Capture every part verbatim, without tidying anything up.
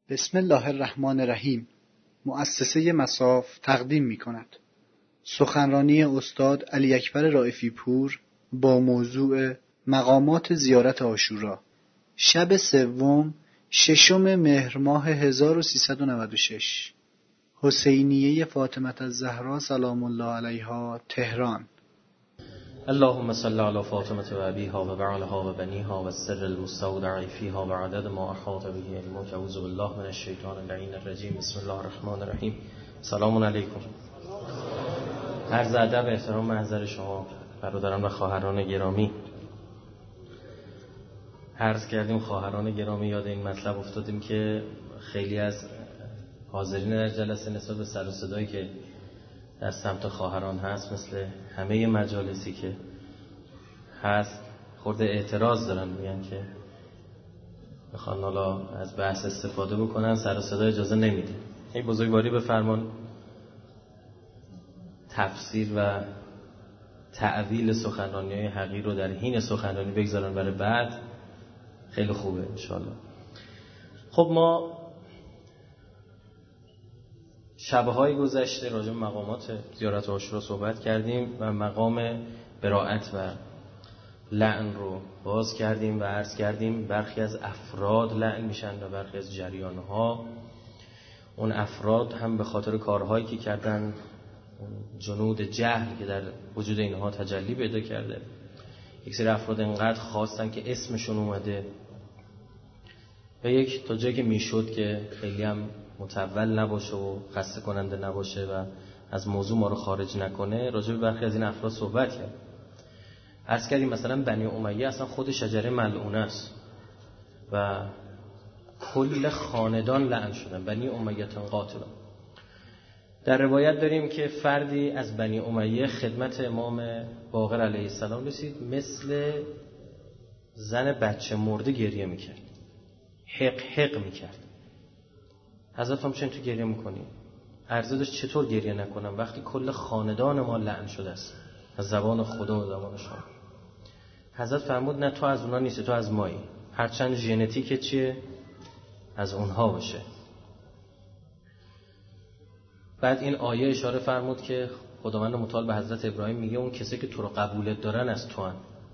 بسم الله الرحمن الرحیم. مؤسسه مصاف تقدیم می کند سخنرانی استاد علی اکبر رائفی پور با موضوع مقامات زیارت عاشورا، شب سوم ششم مهر ماه هزار و سیصد و نود و شش، حسینیه فاطمه الزهرا سلام الله علیها، تهران. اللهم صل علی فاطمه و ابیها و بعلها و بنیها و السر المستودع فیها و عدد ما احاط به علمک. اعوذ بالله من الشیطان اللعین الرجیم. بسم الله الرحمن الرحیم. سلام علیکم. عرض ادب و احترام محضر شما برادران و خواهران گرامی. عرض کردیم خواهران گرامی، یاد این مطلب افتادیم که خیلی از حاضرین در جلسه نسبت به سر و صدایی که در سمت خواهران هست، مثل همه مجالسی که هست، خورده اعتراض دارن، میگن که بخوان حالا از بحث استفاده بکنن، سر و صدا اجازه نمیده. این بزرگواری بفرمان تفسیر و تعویل سخنرانی‌های حقیر رو در حین سخنرانی بگذارن برای بعد، خیلی خوبه انشالله. خب ما شبهای گذشته راجع به مقامات زیارت عاشورا صحبت کردیم و مقام براءت و لعن رو باز کردیم و عرض کردیم برخی از افراد لعن میشن و برخی از جریانها. اون افراد هم به خاطر کارهایی که کردن، جنود جهل که در وجود اینها تجلی پیدا کرده، یک سری افراد انقدر خواستن که اسمشون اومده و یک تا جایی که میشد که خیلی هم متول نباشه و خسته کننده نباشه و از موضوع ما رو خارج نکنه، راجع به برخی از این افراد صحبت کرد. عرض کردیم مثلا بنی امیه اصلا خود شجره ملعونه است و کل خاندان لعن شدن. بنی امیه قاتلا. در روایت داریم که فردی از بنی امیه خدمت امام باقر علیه السلام رسید، مثل زن بچه مرده گریه میکرد، حق حق میکرد. حضرت هم چون تو گریه میکنی؟ عرضه داشت چطور گریه نکنم وقتی کل خاندان ما لعن شده است از زبان خدا و زبان شما. حضرت فرمود نه، تو از اونا نیستی، تو از مایی، هرچند ژنتیک چیه از اونها باشه. بعد این آیه اشاره فرمود که خداوند متعال به حضرت ابراهیم میگه اون کسی که تو رو قبولت دارن از تو هن.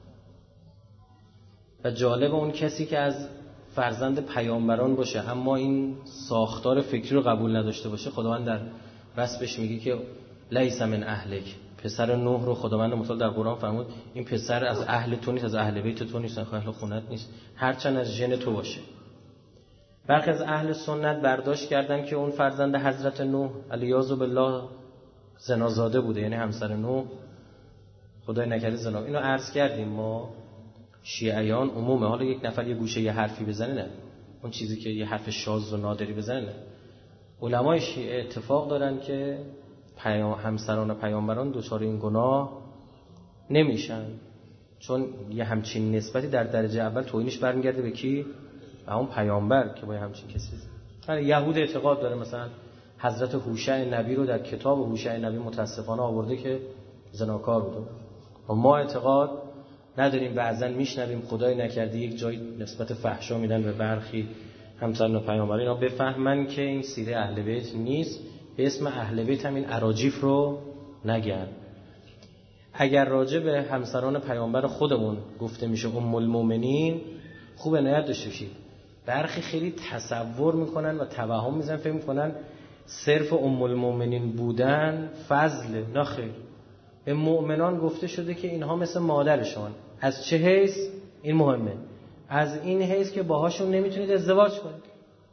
و جالب اون کسی که از فرزند پیامبران باشه اما این ساختار فکری رو قبول نداشته باشه، خداوند در وصفش میگه که لیس من اهلک. پسر نوح رو خداوند متعال در قرآن فرمود این پسر از اهل تو نیست، از اهل بیت تو نیست، اهل خونت نیست، هرچند از ژن تو باشه. برخی از اهل سنت برداشت کردن که اون فرزند حضرت نوح علیاذ بالله زنازاده بوده، یعنی همسر نوح خدای نکرده زنا. اینو عرض کردیم ما شیعیان عمومه. حالا یک نفر یه گوشه یه حرفی بزنه نه، اون چیزی که یه حرف شاذ و نادری بزنه نه. علمای شیعه اتفاق دارن که پیام همسران و پیامبران دچار این گناه نمیشن، چون یه همچین نسبتی در درجه اول توهینش برمیگرده به کی؟ به اون پیامبر که با همچین کسی. یعنی یهود اعتقاد داره مثلا حضرت هوشع نبی رو در کتاب هوشع نبی متاسفانه آورده که زناکار بود. و ما اعتقاد نداریم. بعضن میشنویم خدای نکرده یک جای نسبت فحشا میدن به برخی همسران و پیامبران، اینا بفهمن که این سیره اهل بیت نیست، به اسم اهل بیت هم این اراجیف رو نگن. اگر راجع به همسران پیامبر خودمون گفته میشه ام المؤمنین، خوب عنایت داشته باشید. برخی خیلی تصور میکنن و توهم میزنن، فکر میکنن صرف ام المؤمنین بودن فضله. نه خیر، به مؤمنان گفته شده که اینها مثل مادرشان. از چه حیث؟ این مهمه. از این حیث که باهاشون نمیتونید ازدواج کنید.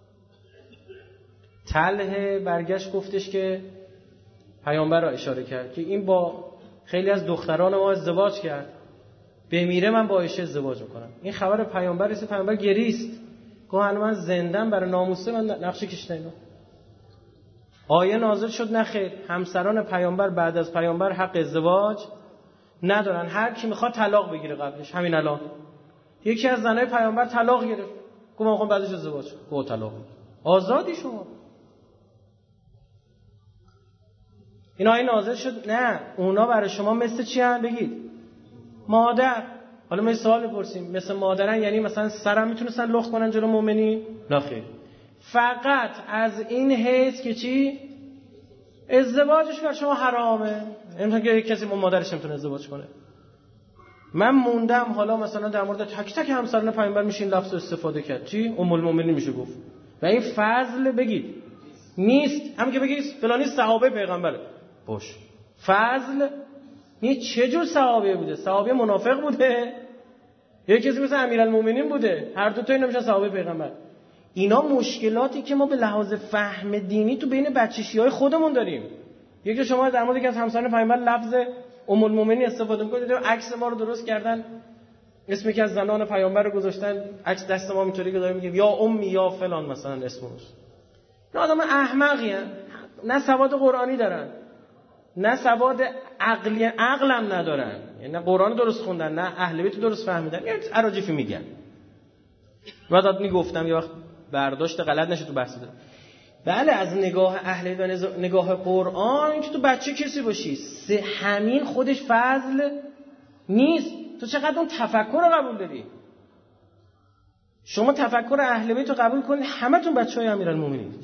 طلحه برگشت گفتش که پیامبر را اشاره کرد که این با خیلی از دختران ما ازدواج کرد، بمیره من با عایشه ازدواج میکنم. این خبر پیامبر رسید، پیامبر گریست، گفت من زندم برای ناموسه من نقشه کشیدم. اینا آیه نازل شد نه خیر، همسران پیامبر بعد از پیامبر حق ازدواج ندارن، هر کی میخواد طلاق بگیره. قبلش همین الان یکی از زنای پیامبر طلاق گرفت، گفت من میخوام بعدش ازدواج کنم. گفت طلاق بگیر، آزادی شما. این آیه نازل شد نه، اونا برای شما مثل چی هن؟ بگید مادر. حالا ما سوال بپرسیم، مثل مادرن یعنی مثلا سرم میتونستن لخت کنن جلو مؤمنین؟ نه خیر. فقط از این حیث که چی؟ ازدواجش کرد شما حرامه. اینطور که کسی با مادرش نمیتونه ازدواج کنه. من موندم حالا مثلا در مورد تک تک همسران پیامبر میشه این لفظ استفاده کرد. چی؟ ام المؤمنین میشه گفت. و این فضل بگید نیست، هم که بگید فلانی صحابه پیغمبره باش. فضل نیست. چه جور صحابه بوده؟ صحابه منافق بوده؟ یا کسی مثل امیرالمومنین بوده؟ هر دو تا اینا میشن صحابه پیغمبر. اینا مشکلاتی که ما به لحاظ فهم دینی تو بین بچه‌شیای خودمون داریم. یکی شما در مورد یکی از همسران پیامبر لفظ ام المؤمنین استفاده می‌کنید، عکس ما رو درست کردن، اسمی که از زنان پیامبر رو گذاشتن، عکس دست ما اینطوری که داریم میگیم یا امی یا فلان مثلا اسمش. اینا آدم احمقی ان، نه سواد قرآنی دارن، نه سواد عقلی، عقلم ندارن، یعنی نه قرآن درست خوندن نه اهل بیت درست فهمیدن، یه اراجیفی میگن. بعد میگفتم یه وقت برداشت غلط نشه تو بحث دارم. بله از نگاه اهل و نگاه قرآن که تو بچه کسی باشی سه همین خودش فضل نیست. تو چقدر اون تفکر رو قبول داری؟ شما تفکر اهل بیت رو قبول کنید همتون بچهای امیرالمومنینید.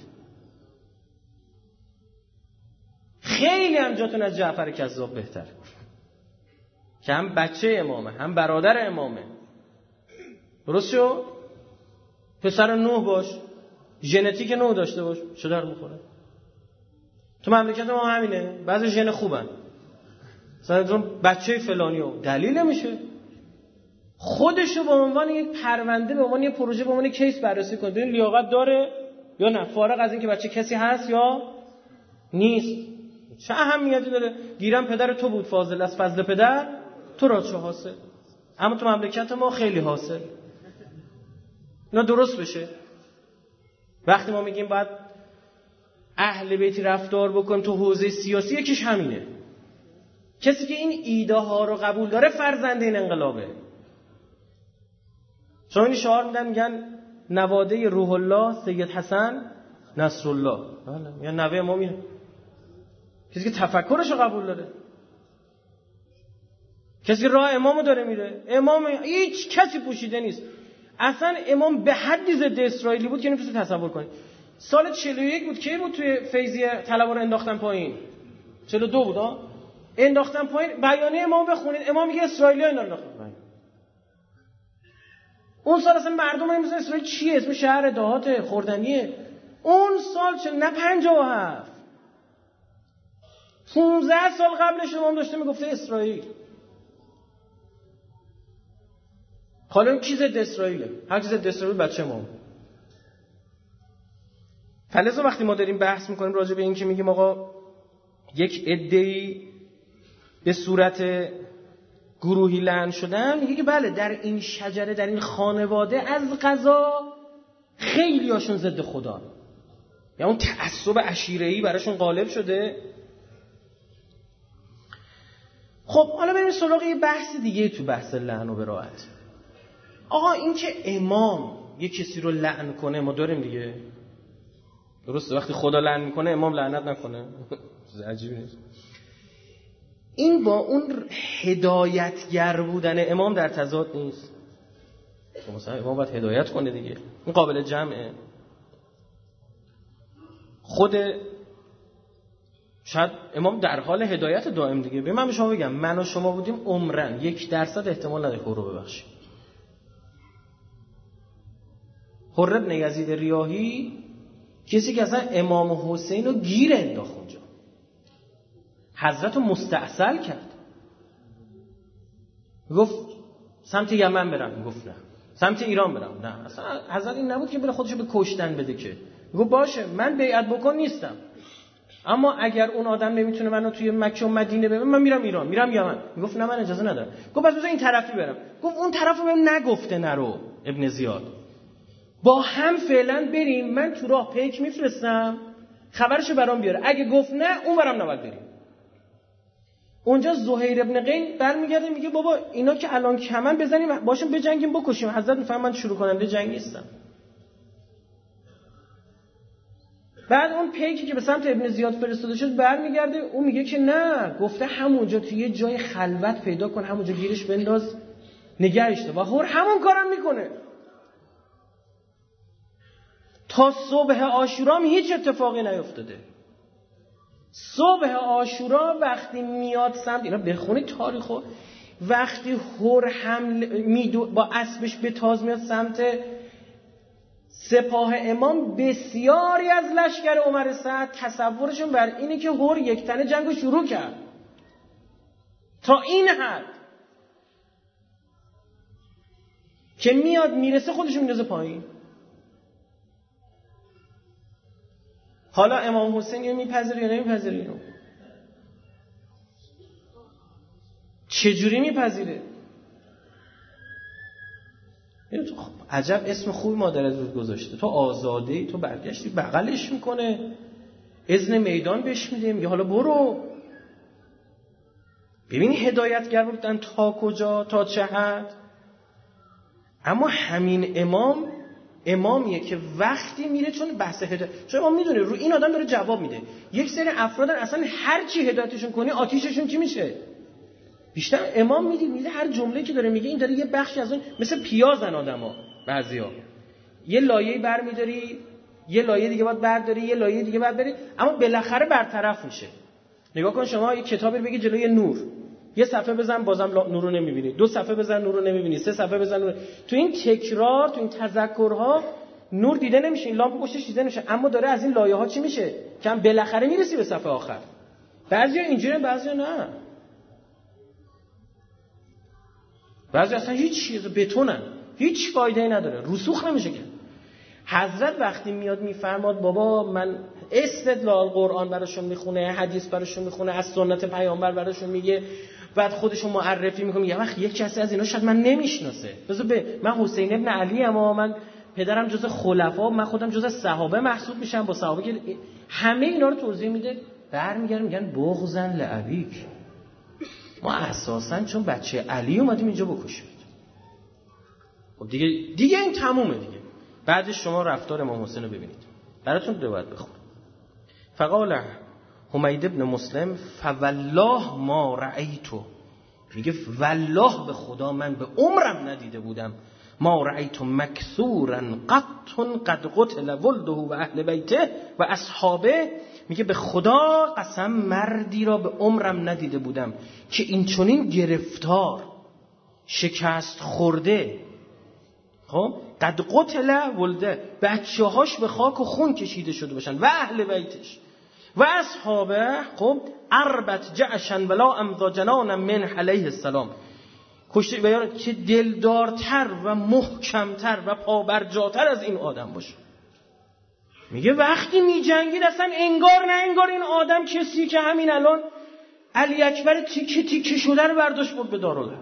خیلی هم جاتون از جعفر کذاب بهتر که هم بچه امامه هم برادر امامه. درست شو؟ پسر نوح باش، ژنتیک نوح داشته باش، چه در میخوره؟ تو مملکت ما همینه، بعضی ژن خوبن مثلا بچه فلانیو دلیل نمیشه. خودشو به عنوان یک پرونده، به عنوان یک پروژه، به عنوان یک کیس بررسی کنید. این لیاقت داره یا نه، فارغ از این که بچه کسی هست یا نیست. چه اهمیتی داره؟ گیرم پدر تو بود فاضل، از فضل پدر تو را چه حاصل؟ اما تو مملکت ما خیلی حاصل. اینا درست بشه. وقتی ما میگیم باید اهل بیتی رفتار بکنیم تو حوزه سیاسی، یکیش همینه. کسی که این ایده ها رو قبول داره فرزند این انقلابه. شما این شعار میدن میگن نواده روح الله سید حسن نصرالله. بله میگن نوه ما میره. کسی که تفکرش رو قبول داره، کسی که راه امامو داره میره. امام هیچ کسی پوشیده نیست. اصلا امام به حدی ضد اسرائیلی بود که نمیتونید تصور کنید. سال چهل و یک بود که بود توی فیضیه طلبا رو انداختن پایین. چهل و دو بود ها. انداختن پایین. بیانیه امام بخونید، امام میگه اسرائیلی‌ها اینا انداختن پایین. اون سال اصلا مردم این مثلا اسرائیل چیه؟ اسم شهر دهات خوردنیه. اون سال چه نه پنجاه و هفت پانزده سال قبلش امام داشته میگفته اسرائیل. حالا کی ضد اسرائیله؟ هر کی ضد اسرائیل بچه امام. فلذا وقتی ما داریم بحث میکنیم راجع به این که میگیم آقا یک عده‌ای به صورت گروهی لعن شدن، میگه که بله در این شجره، در این خانواده از قضا خیلی هاشون ضد خدا، یا اون تعصب عشیره‌ای براشون غالب شده. خب حالا بریم سراغ یه بحث دیگه تو بحث لعن و براءت. آقا این که امام یه کسی رو لعن کنه ما داریم دیگه، درسته؟ وقتی خدا لعن میکنه امام لعنت نکنه چیز عجیبی نیست. این با اون هدایتگر بودن امام در تضاد نیست. مثلا امام باید هدایت کنه دیگه، این قابل جمعه. خود شاید امام در حال هدایت دائم دیگه. به من به شما بگم من و شما بودیم عمرن یک درصد احتمال نداره که رو ببخشیم. حر بن یزید ریاحی کسی که اصلا امام حسین رو گیر انداخت اونجا، حضرت رو مستعسل کرد، گفت سمت یمن برم، گفت نه. سمت ایران برم، نه. اصلا حضرت این نبود که بره خودشو به کشتن بده که. گفت باشه من بیعت بکن نیستم، اما اگر اون آدم نمیتونه منو توی مکه و مدینه ببره من میرم ایران، میرم یمن. گفت نه من اجازه ندارم. گفت بس این طرفی برم. گفت اون طرفو بهم نگفته نرو. ابن زیاد با هم فعلا بریم، من تو راه پیک میفرستم خبرشو برام بیاره، اگه گفت نه اون برام نباید بریم. اونجا زهیر ابن قین برمیگرده میگه بابا اینا که الان کمن بزنیم باشون بجنگیم بکشیم. حضرت میفهمن من شروع کننده جنگ نیستم. بعد اون پیکی که به سمت ابن زیاد فرستاده شد برمیگرده اون میگه که نه، گفته همونجا توی یه جای خلوت پیدا کن، همونجا گیرش بنداز نگهش دار. و هر همون کارم میکنه. تا صبح عاشورا هیچ اتفاقی نیفتاده. صبح عاشورا وقتی میاد سمت، اینا بخونید تاریخو، وقتی هور حمل میدو با اسبش به تاز میاد سمت سپاه امام، بسیاری از لشکر عمر سعد تصورشون بر اینه که هور یک تنه جنگو شروع کرد. تا این حد که میاد میرسه خودشون میندازه پایین. حالا امام حسین اینو میپذیره یا نمیپذیره؟ اینو چجوری میپذیره؟ اینو تو خب عجب اسم خوبی مادرت رود گذاشته، تو آزاده‌ای، تو برگشتی بغلش میکنه، اذن میدان بهش میده، میگه حالا برو. ببین هدایتگر بودن تا کجا، تا چه حد. اما همین امام امامیه که وقتی میره، چون بحث هدایت، چون امام میدونه رو این آدم داره جواب میده. یک سری افراد اصلا هر چی هدایتشون کنی آتیششون چی میشه؟ بیشتر امام میدید میده هر جمله که داره میگه این داره یه بخشی از اون، مثل پیازن آدما بعضیا، یه لایه‌ای برمی‌داری، یه لایه دیگه بعد برداری، یه لایه دیگه بعد بری، اما بالاخره برطرف میشه. نگاه کن شما یه کتابی بگی جلوی نور، یه صفحه بزن بازم نور رو نمیبینی، دو صفحه بزن نور رو نمیبینی، سه صفحه بزن نور. تو این تکرار، تو این تذکرها نور دیده نمیشه، این لامپ پشتش دیده نمیشه، اما داره از این لایه‌ها چی میشه که هم بالاخره میرسی به صفحه آخر. بعضیا اینجوریه، بعضیا نه. بعضی اصلا هیچ چیز بتونن، هیچ فایده‌ای نداره، رسوخ نمیشه که. حضرت وقتی میاد میفرماد بابا من استدلال قرآن براشون میخونه، حدیث براشون میخونه، از سنت پیامبر براشون میگه، بعد خودشون معرفی میکنه، یه وقت یک کسی از اینا شاید من نمیشناسه، بذار به من حسین ابن علی ام، من پدرم جز خلفا، من خودم جز صحابه محسوب میشم، با صحابه که همه اینا رو توضیح میده. برمیگردن میگن بغضن لابیک، ما اساساً چون بچه علی اومدیم اینجا بکشیم. خب دیگه دیگه این تمومه دیگه. بعدش شما رفتار امام حسین رو ببینید. براتون روایت بخونم. فقال حمید ابن مسلم فوالله ما رأیتو، میگه والله به خدا من به عمرم ندیده بودم، ما رأیتو مکسورا قط قد قتل ولده و اهل بیته و اصحابه، میگه به خدا قسم مردی را به عمرم ندیده بودم که این چنین گرفتار، شکست خورده، خب قد قتل ولده، بچه‌هاش به خاک و خون کشیده شده باشن، و اهل بیتش و اصحابه، خب اربت جعشن ولا امضا جنانا من علیه السلام، کشته بیان چه دلدارتر و محکمتر و پابرجاتر از این آدم باشه. میگه وقتی می جنگید اصلا انگار نه انگار این آدم کسی که همین الان علی اکبر تیکه تیکه شده رو برداشت برد به دارالحرب.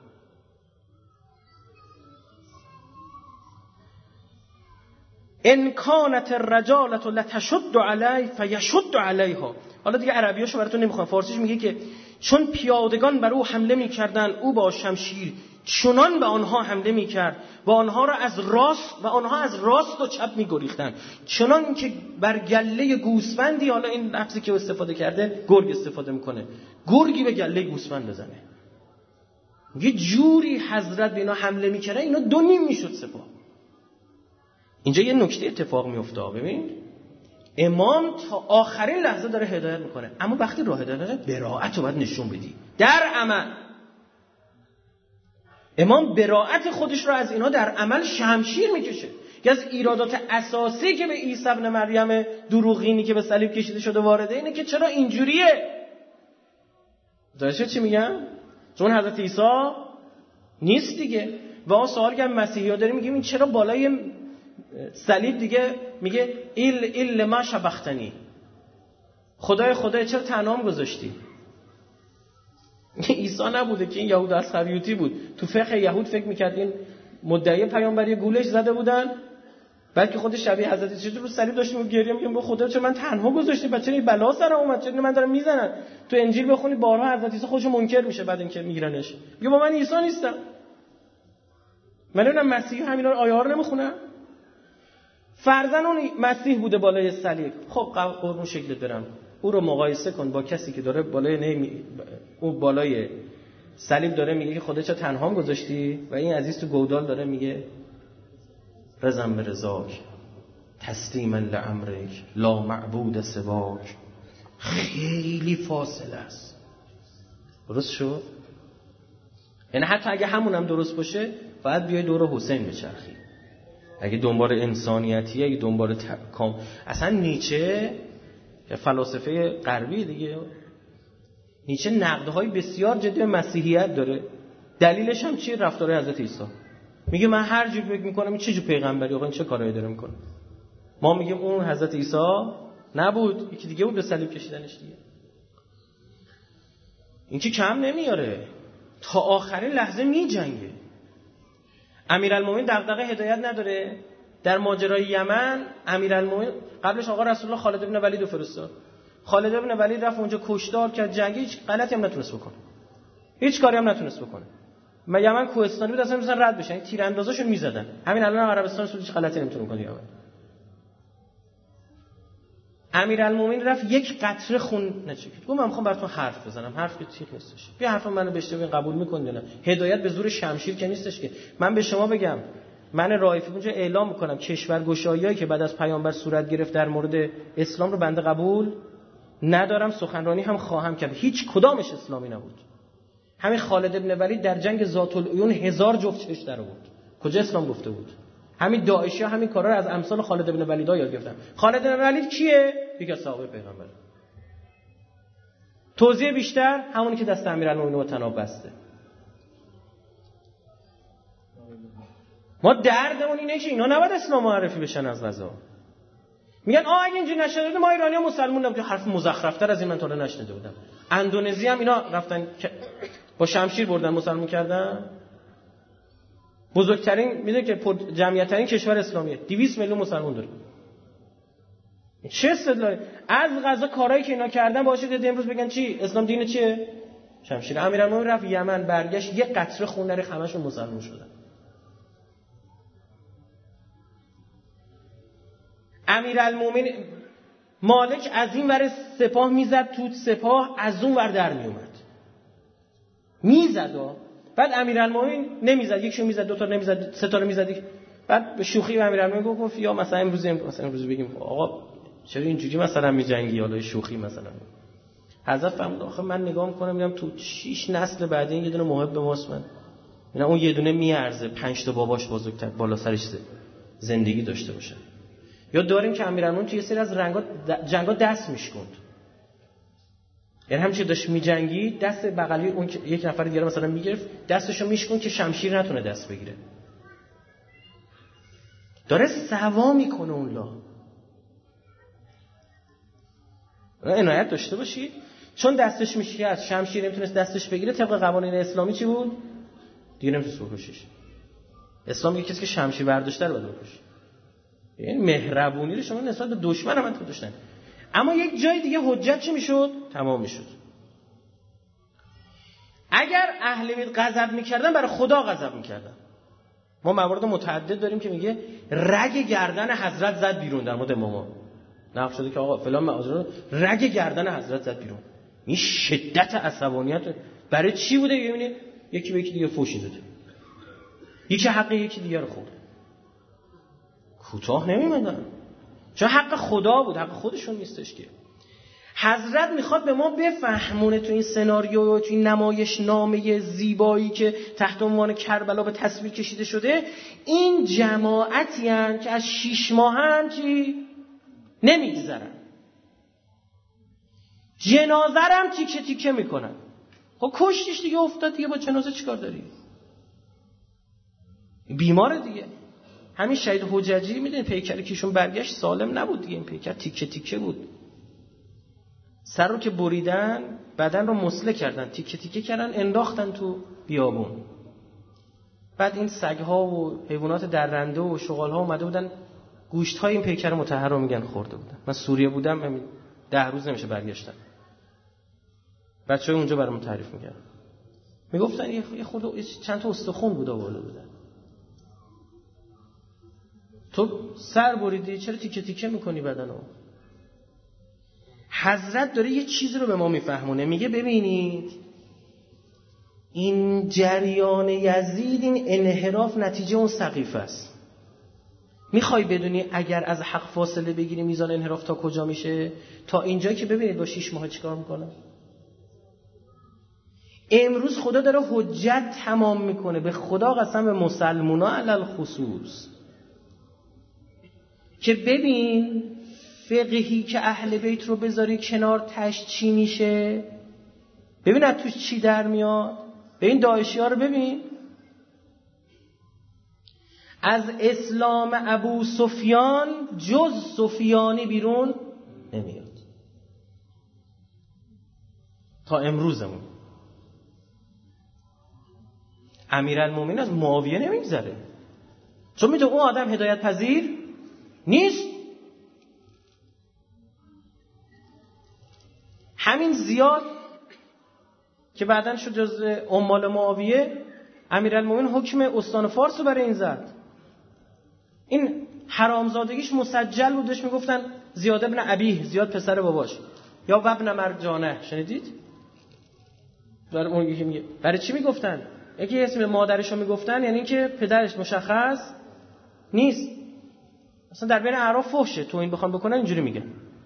ان کانت الرجالة لتشد علی فیشد علیها. حالا دیگه عربیاشو براتون نمیخوام، فارسیش میگه که چون پیادگان بر او حمله میکردن او با شمشیر چنان به آنها حمله میکرد و آنها را از راست و آنها از راست و چپ میگریختند، چنان که بر گله گوسفندی، حالا این لفظی که استفاده کرده گرگ استفاده میکنه، گرگی به گله گوسفند بزنه. یه جوری حضرت به اینا حمله میکرد اینا دو نیم میشد سپاه. اینجا یه نکته اتفاق میفته، ببین امام تا آخرین لحظه داره هدایت میکنه، اما وقتی راه هدایت براءت رو باید نشون بدی در عمل. امام براءت خودش رو از اینا در عمل شمشیر میکشه. که از ایرادات اساسی که به عیسی ابن مریم دروغینی که به صلیب کشیده شده وارده اینه که چرا اینجوریه. داشته چی میگم؟ چون حضرت عیسی نیست دیگه. و اون سوال که مسیحی‌ها داریم میگیم این چرا بالای صلیب دیگه میگه ایل ایل ما شبختنی، خدای خدای چرا تنهام گذاشتی؟ عیسی نبوده که این یهود اسخریوطی بود. تو فقه یهود فکر میکرد این مدعی پیامبری گولش زده بودن، بلکه خودش شبیه حضرت عیسی رو صلیب داشتیم و گریه میگم به خدا چرا من تنها گذاشتی، بچه این بلا سرم اومد، چرا من دارم میزنن. تو انجیل بخونی بارها حضرت عیسی خودش منکر میشه بعد اینکه میگیرنش، میگه با من عیسی نیستم. من نمیدونم مسیح همینا آیه ها رو نمیخونن. فرضاً اون مسیح بوده بالای صلیب، خب قربون شکلت برم او رو مقایسه کن با کسی که داره بالای نمی... او بالای صلیب داره میگه که خودت چرا تنهام گذاشتی و این عزیز تو گودال داره میگه رضا به رضاک. تسلیما لامرک لا معبود سواک. خیلی فاصله است. درست شد؟ یعنی حتی اگه همونم درست باشه باید بیای دور حسین بچرخی. اگه دنبال انسانیتیه، اگه دنبال کام، اصلا نیچه که فلاسفه غربی دیگه، نیچه نقدهای بسیار جدی به مسیحیت داره. دلیلش هم چیه؟ رفتار حضرت عیسی. میگه من هر جور فکر میکنم این چه جو پیغمبری، آقا این چه کارایی داره میکنه. ما میگیم اون حضرت عیسی نبود، یکی دیگه بود به صلیب کشیدنش دیگه. این که کم نمیاره، تا آخرین لحظه میجنگه. امیرالمومنین دغدغه هدایت نداره. در ماجرای یمن امیرالمومنین قبلش آقا رسول الله خالد بن ولید رو فرستاد. خالد بن ولید رفت اونجا کشتار کرد، جنگی، هیچ غلطی هم نتونست بکنه. هیچ کاری هم نتونست بکنه. ما یمن کوهستانی بود، اصلا می‌ذارن رد بشن، تیراندازاشون میزدن. همین الان عربستان سعودی هیچ غلطی نمیتونه بکنه یمن. امیرالمومنین رفت یک قطره خون نچکید. گفت من میخوام براتون حرف بزنم. حرف که تیغ نیستش. بیا حرف منو بشنوین، قبول میکنید نه؟ هدایت به زور شمشیر که نیستش که. من به شما بگم من رائفی اونجا اعلام میکنم کشورگشاییایی که بعد از پیامبر صورت گرفت در مورد اسلام رو بنده قبول ندارم، سخنرانی هم خواهم کرد. هیچ کدامش اسلامی نبود. همین خالد ابن ولید در جنگ ذات العیون هزار جفت چش در آورد. کجا اسلام گفته بود؟ همین داعشی ها همین کارا رو از امثال خالد ابن ولید ها یاد گرفتن. خالد ابن ولید کیه؟ یکی از صحابه پیغمبر. توضیح بیشتر همونی که دست امیرالمومنین تناب بسته. ما دردمون اینه که اینا نباید اسلام معرفی بشن از غذا. میگن آ اگه اینجوری نشده ما ایرانی‌ها مسلمون نبودیم. حرف مزخرف‌تر از این من تا الان نشنیده بودم. اندونزی هم اینا رفتن با شمشیر بردن مسلمان کردن. بزرگترین میدونه که جمعیت‌ترین کشور اسلامیه، دویست میلیون مسلمان داره. چه استدلالی؟ از غذا کارهایی که اینا کردن باشه که امروز بگن چی؟ اسلام دین چیه؟ شمشیر. امیرالمومنین رفت یمن، برگشت یک قطره خون نریخت، همشون مسلمان شدن. امیرالمومنین مالک از این ور سپاه میزد تو سپاه، از اون ور در میومد میزد ها. بعد امیرالمومنین نمیزد، یکشو میزد، دو تا نمیزد، سه تا رو میزد. بعد به شوخی به امیرالمومنین گفت یا مثلا امروز مثلا امروز بگیم آقا چرا اینجوری مثلا میجنگی، حالا شوخی مثلا. حضرت فهمید آخه من نگاه میکنم میگم تو شش نسل بعد این یه دونه محب ماست، من اینا اون یه دونه میارزه پنج تا باباش بزرگتر بالا سرش زندگی داشته باشه. یا داریم که امیرالمومنین توی یه سری از رنگا جنگا دست میشکند. یعنی همچین داشت میجنگی دست بغلی اون یک نفر دیگه مثلا میگرفت دستشو میشکند که شمشیر نتونه دست بگیره. داره سوا میکنه اون لا. عنایت داشته باشید چون دستش میشکست، شمشیر نمیتونست دستش بگیره، طبق قوانین اسلامی چی بود؟ دیگه نمیتونست بکشش. اسلام میگه کسی که شمشیر برداشته رو باید بکشه. این مهربونی رو شما نسبت به دشمن هم انتو داشتن. اما یک جای دیگه حجت چی میشد؟ تمام میشد. اگر اهل بیت غضب میکردن برای خدا غضب میکردن. ما موارد متعدد داریم که میگه رگ گردن حضرت زد بیرون در مورد اماما. نقل شده که آقا فلان معذور رگ گردن حضرت زد بیرون. این شدت عصبانیت برای چی بوده؟ ببینید یکی به یکی دیگه فوشی داده. یکی حق یکی دیگه رو خورد. کوتاه نمیمدن. چون حق خدا بود، حق خودشون نیستش که. حضرت میخواد به ما بفهمونه تو این سناریو و تو این نمایش نامه زیبایی که تحت عنوان کربلا به تصویر کشیده شده، این جماعتی هن که از شیش ماه هم چی؟ نمیگذرن. جنازه هم تیکه تیکه میکنن. خب کشتیش دیگه افتاد دیگه، با جنازه چیکار داری؟ بیماره دیگه. همین شهید حججی میدونی پیکری کهشون برگشت سالم نبود دیگه، این پیکر تیکه تیکه بود. سر رو که بریدن بدن رو مسله کردن، تیکه تیکه کردن انداختن تو بیابون. بعد این سگ‌ها و حیوانات درنده و شغال‌ها اومده بودن گوشت‌های این پیکر مطهر رو میگن خورده بودن. من سوریه بودم همین ده روز نمیشه برگشتن. بچه‌ها اونجا برام تعریف می‌کردن. میگفتن یه خورده چند تا استخوان بود آورده بودن. تو سر بریدی چرا تیکه تیکه میکنی بدنو؟ حضرت داره یه چیزی رو به ما میفهمونه، میگه ببینید این جریان یزید، این انحراف نتیجه اون سقیفه است. میخوای بدونی اگر از حق فاصله بگیری میزان انحراف تا کجا میشه؟ تا اینجا که ببینید با شش ماه چیکار میکنه. امروز خدا داره حجت تمام میکنه، به خدا قسم، به مسلمونا علل خصوص، که ببین فقهی که اهل بیت رو بذاری کنار تش چی میشه، ببین از توش چی در میاد. ببین داعشی ها رو ببین، از اسلام ابو سفیان جز سفیانی بیرون نمیاد تا امروزمون. امیرالمومنین از معاویه نمیگذره، چون میدونه اون آدم هدایت پذیر نیست. همین زیاد که بعداً شد جز عمال معاویه، امیرالمومنین حکم استان فارس رو برای این زد. این حرامزادگیش مسجل بودش، میگفتن زیاد ابن ابیه، زیاد پسر باباش، یا ابن مرجانه. شنیدید؟ برای اون یکی میگه برای چی میگفتن؟ یکی اسم مادرشو میگفتن، یعنی اینکه پدرش مشخص نیست. اصلا در بین اعراف فحشه، تو این بخوام بکنن اینجوری میگن.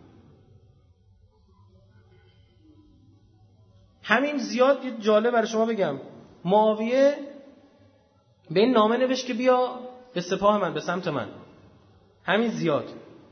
همین زیاد یه جالب برای شما بگم، معاویه به این نامه نوشت که بیا به سپاه من، به سمت من. همین زیاد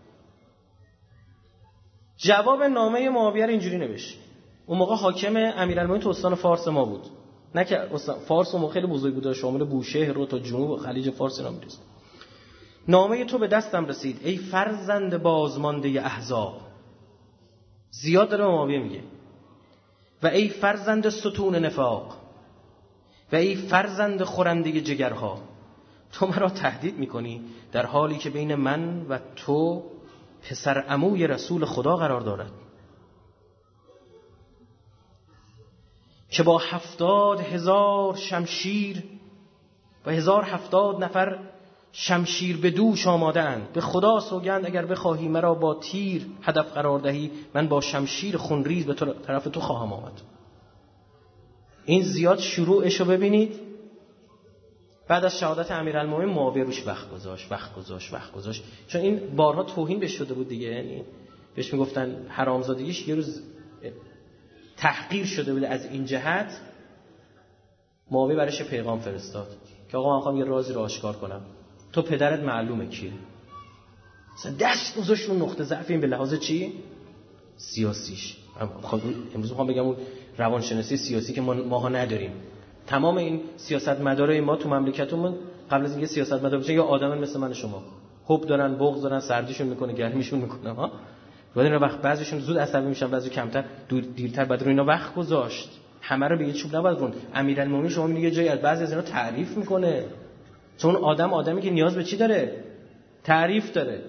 جواب نامه معاویه رو اینجوری نوشت. اون موقع حاکم امیرالمومنین تو استان فارس ما بود، نه که فارس اون موقع خیلی بزرگ بود، شامل بوشهر رو تا جنوب و خلیج فارس اینا میرسید. نامه تو به دستم رسید ای فرزند بازمانده احزاب. زیاد داره معاویه میگه و ای فرزند ستون نفاق و ای فرزند خورنده جگرها، تو مرا تهدید میکنی در حالی که بین من و تو پسر عموی رسول خدا قرار دارد که با هفتاد هزار شمشیر و هزار هفتاد نفر شمشیر به دوش آماده‌اند. به خدا سوگند اگر بخواهی مرا با تیر هدف قرار دهی، من با شمشیر خونریز به طرف تو خواهم آمد. این زیاد شروعشو ببینید. بعد از شهادت امیرالمومنین معاویه روش وقت گذاشت وقت گذاشت وقت گذاشت چون این بارها توهین بهش شده بود دیگه. یعنی بهش میگفتن حرامزادگیش، یه روز تحقیر شده بود از این جهت. معاویه برایش پیغام فرستاد که آقا من می‌خوام یه رازی رو آشکار کنم، تو پدرت معلومه کیه. مثلا دست گذاشت رو نقطه ضعف این به لحاظ چی؟ سیاسیش. امروز میخوام بگم اون روانشناسی سیاسی که ما ماها نداریم. تمام این سیاستمدارای ما تو مملکتمون قبل از اینکه سیاستمدار بشن یا آدمن مثل من شما، حب دارن، بغض دارن، سردیشون میکنه، گرمیشون میکنه ها. بعد اینا وقت بعضیشون زود عصبی میشن، بعضی کمتر، دیرتر. بعد رو اینا وقت گذاشت. همه رو به یه چوب نباید رون. امیرالمومنین شما میگه جایی از بعضی از اینا تعریف میکنه، چون آدم آدمی که نیاز به چی داره؟ تعریف داره.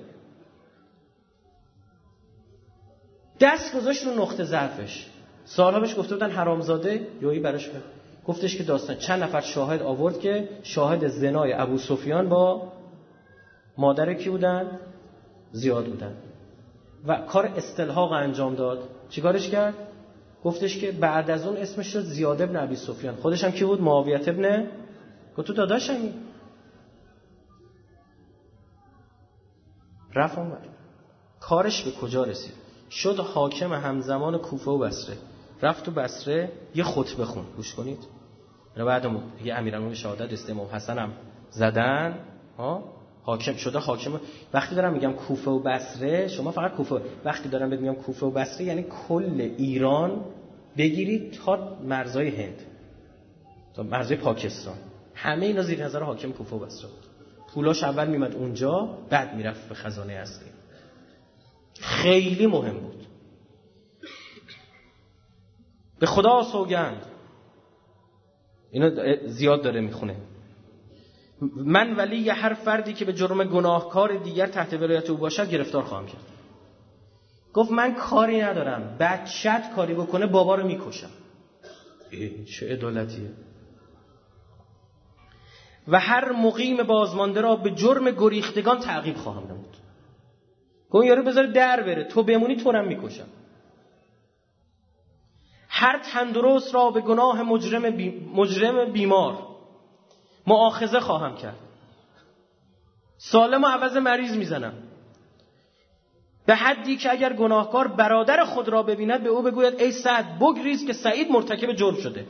دست گذاشت رو نقطه ضعفش. سالها بهش گفته بودن حرامزاده، یوهی براش گفتش که داستان چند نفر شاهد آورد که شاهد زنای ابو سفیان با مادر کی بودن؟ زیاد بودن. و کار استلحاق انجام داد. چیکارش کرد؟ گفتش که بعد از اون اسمش شد زیاد ابن ابی سفیان. خودش هم کی بود؟ معاویه ابن. گفت تو داداشمی. رفت اون بر. کارش به کجا رسید؟ شد حاکم همزمان کوفه و بصره. رفت تو بصره یه خطبه خون. گوش کنید. اینا بعد یه امیرالمومنین شهادت است، امام حسن هم زدن. ها؟ حاکم شده. حاکم وقتی دارم میگم کوفه و بصره، شما فقط کوفه، وقتی دارم بهت میگم کوفه و بصره یعنی کل ایران بگیرید تا مرزهای هند، تا مرزهای پاکستان، همه اینا زیر نظر حاکم کوفه و بصره بود. پولاش اول میمد اونجا، بعد میرفت به خزانه اصلی. خیلی مهم بود. به خدا سوگند، اینو زیاد داره میخونه، من ولی هر فردی که به جرم گناهکار دیگر تحت ولایت او باشد گرفتار خواهم کرد. گفت من کاری ندارم، بچت کاری بکنه بابا رو میکشم. چه عدالتیه. و هر مقیم بازمانده را به جرم گریختگان تعقیب خواهم نمود. گفت یارو بذار در بره، تو بمونی تو رو میکشم. هر تندرست را به گناه مجرم, بی... مجرم بیمار مؤاخذه خواهم کرد. سالم و عوض مریض میزنم. به حدی که اگر گناهکار برادر خود را ببیند به او بگوید ای سعد بگریز که سعید مرتکب جرم شده.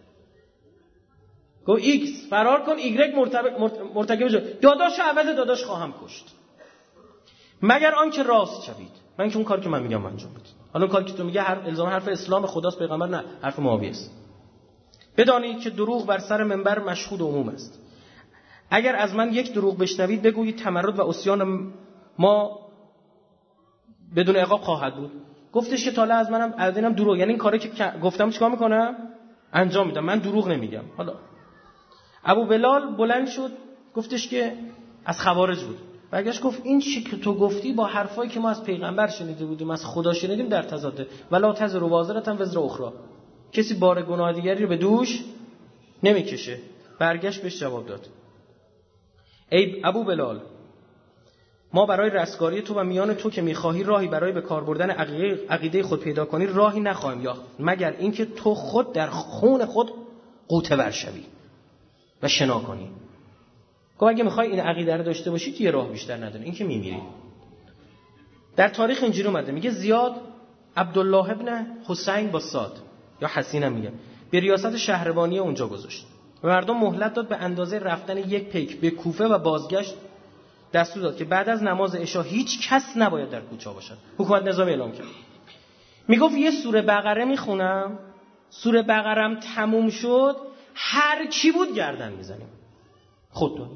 گو ایکس فرار کن، ایگرگ مرتکب جرم. داداش عوض داداش خواهم کشت. مگر آن که راست شوید. من که اون کار که من میگم انجام بدید. حالا اون کاری که تو میگه حرف الزام حرف اسلام خداست پیغمبر، نه، حرف معاویه است. بدانید که دروغ بر سر منبر مشهود عموم است. اگر از من یک دروغ بشنوید بگویید تمرد و عصیان ما بدون عقاب خواهد بود. گفتش که تاله از منم از اینم دروغ، یعنی این کاری که گفتم چیکار میکنم؟ انجام میدم. من دروغ نمیگم. حالا ابو بلال بلند شد گفتش که از خوارج بود. برگشت گفت این چی که تو گفتی با حرفایی که ما از پیغمبر شنیده بودیم، از خدا شنیدیم در تضاده. ولا تزر وازرة وزر اخرى. کسی بار گناه دیگری رو به دوش نمیکشه. برگشت بهش جواب داد ای ابو بلال، ما برای رستگاری تو و میان تو که میخواهی راهی برای به کار بردن عقیده, عقیده خود پیدا کنی راهی نخواهیم یا مگر اینکه تو خود در خون خود غوطه ور شوی و شنا کنی. گفت اگه میخوای این عقیده رو داشته باشی یه راه بیشتر نداره، این که میمیری. در تاریخ اینجوری اومده، میگه زیاد عبدالله ابن حسین با صاد یا حسینم میگه به ریاست شهربانی اونجا گذاشت و مردم مهلت داد به اندازه رفتن یک پیک به کوفه و بازگشت. دستور داد که بعد از نماز عشا هیچ کس نباید در کوچه باشد. حکومت نظام اعلام کرد. میگفت یه سوره بقره میخونم، سوره بقرم تموم شد هر کی بود گردن میزنیم. خودتون.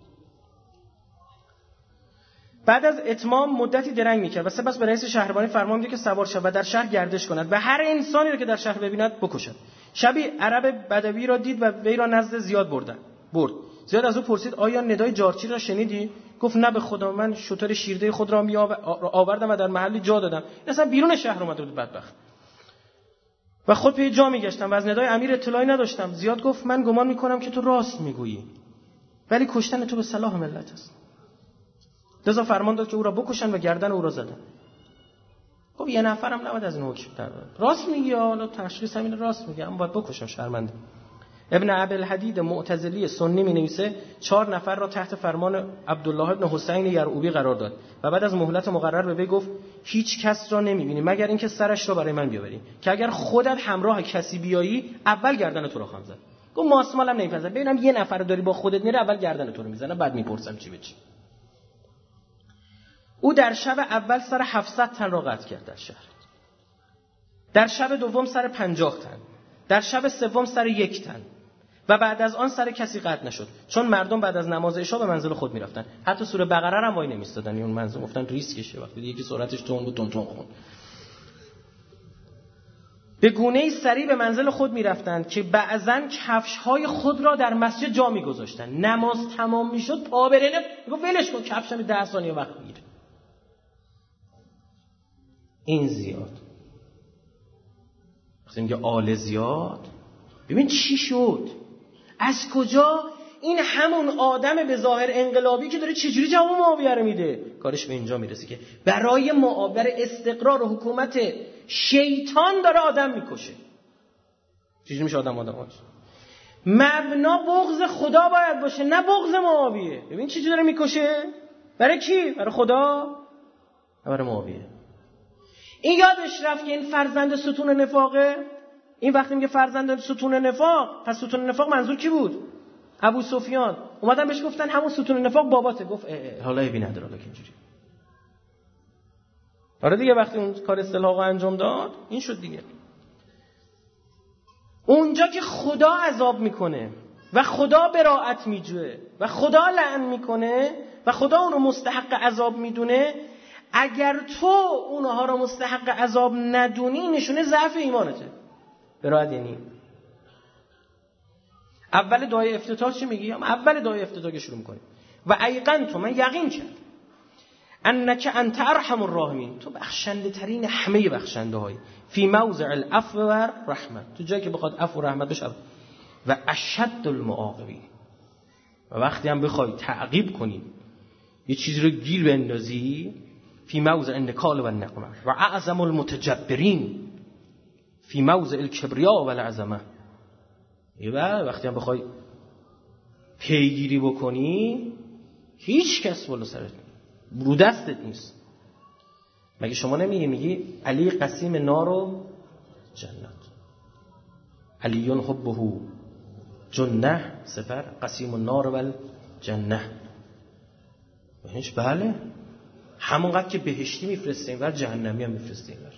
بعد از اتمام مدتی درنگ میکرد و سپس به رئیس شهربانی فرمان میداد که سوار شود و در شهر گردش کند و هر انسانی را که در شهر ببیند بکشد. شبی عرب بدوی را دید و وی را نزد زیاد بردن. برد. زیاد از او پرسید آیا ندای جارچی را شنیدی؟ گفت نه به خدا، من شتر شیرده خود را می آوردم و در محلی جا دادم. اصلا بیرون شهر اومده بود بدبخت. و خود پی جا میگشتم و از ندای امیر اطلاعی نداشتم. زیاد گفت من گمان میکنم که تو راست میگویی، ولی کشتن تو به صلاح ملت است. لذا فرمان داد که او را بکشن و گردن او را زدن. خب یه نفرم نباید از این حکم در راست میگی، حالا تشخیص همین راست میگه، اما باید بکشم شرمنده. ابن ابوالحدید معتزلی سنی می نویسه چهار نفر را تحت فرمان عبدالله ابن حسین یرعوبی قرار داد و بعد از مهلت مقرر به وی گفت هیچ کس را نمیبینی مگر اینکه سرش را برای من بیاوری که اگر خودت همراه کسی بیایی اول گردن تو را خواهم زد. گفت ماسمالم نمیپذیرم، ببینم یه نفر داری با خودت میره اول گردن تو رو میزنه بعد میپرسم چی به چی. او در شب اول سر هفتصد تن را قتل کرد در شهر، در شب دوم سر پنجاه تن، در شب سوم سر یک تن و بعد از آن سر کسی قطع نشد، چون مردم بعد از نماز عشا به منزل خود میرفتن. حتی سوره بقره هم وای نمیستادن، اون منزل گفتن ریسکشه، وقتی یکی سرعتش تون بود تون تون خون. به گونه‌ای سریع به منزل خود میرفتند که بعضن کفش‌های خود را در مسجد جا می‌گذاشتن. نماز تمام میشد پا برهنه میگفت ولش کن کفشم ده ثانیه وقت میگیره. این زیاد وقتی میگه آل زیاد، ببین چی شد، از کجا این همون آدم به ظاهر انقلابی که داره چجوری جواب معاویه رو میده، کارش به اینجا میرسه که برای معاویه استقرار و حکومت شیطان داره آدم میکشه. چجوری میشه آدم آدم باشه؟ مبنا بغض خدا باید باشه نه بغض معاویه. ببین چجوری داره میکشه، برای کی؟ برای خدا؟ برای معاویه. این یادش رفت که این فرزند ستون نفاقه. این وقتی میگه فرزند ستون نفاق، پس ستون نفاق منظور کی بود؟ ابو سفیان. اومدن بهش گفتن همون ستون نفاق باباته. گفت اه اه حالا ابی نداره، حالا که اینجوری. آره دیگه وقتی اون کار استلحاق انجام داد این شد دیگه. اونجا که خدا عذاب میکنه و خدا براءت میجوه و خدا لعن میکنه و خدا اون رو مستحق عذاب میدونه، اگر تو اونها رو مستحق عذاب ندونی نشونه ضعف ایمانته. براءت یعنی اول دعای افتتاح چی میگی؟ اول دعای افتتاح شروع میکنی و ایقن تو، من یقین کرد انک انت ارحم الراحمین، تو بخشنده ترین همه بخشنده های، فی موضع العفو و رحمت، تو جایی که بخواد عفو و رحمت بشه، و اشد المعاقبین، و وقتی هم بخوای تعقیب کنی یه چیزی رو گیر بندازی، فی موضع النکال و النقمه و اعظم المتجبرین فی موضع الکبریا و العظمه. وقتی هم بخوای پیگیری بکنی هیچ کس بالا سرت رو دستت نیست. مگه شما نمیگی میگی علی قسیم نار و جنت، علیون حبه جنه سپر قسیم النار و الجنه. بهش بله همونقدر که بهشتی میفرسته اینور جهنمی هم میفرسته اینور.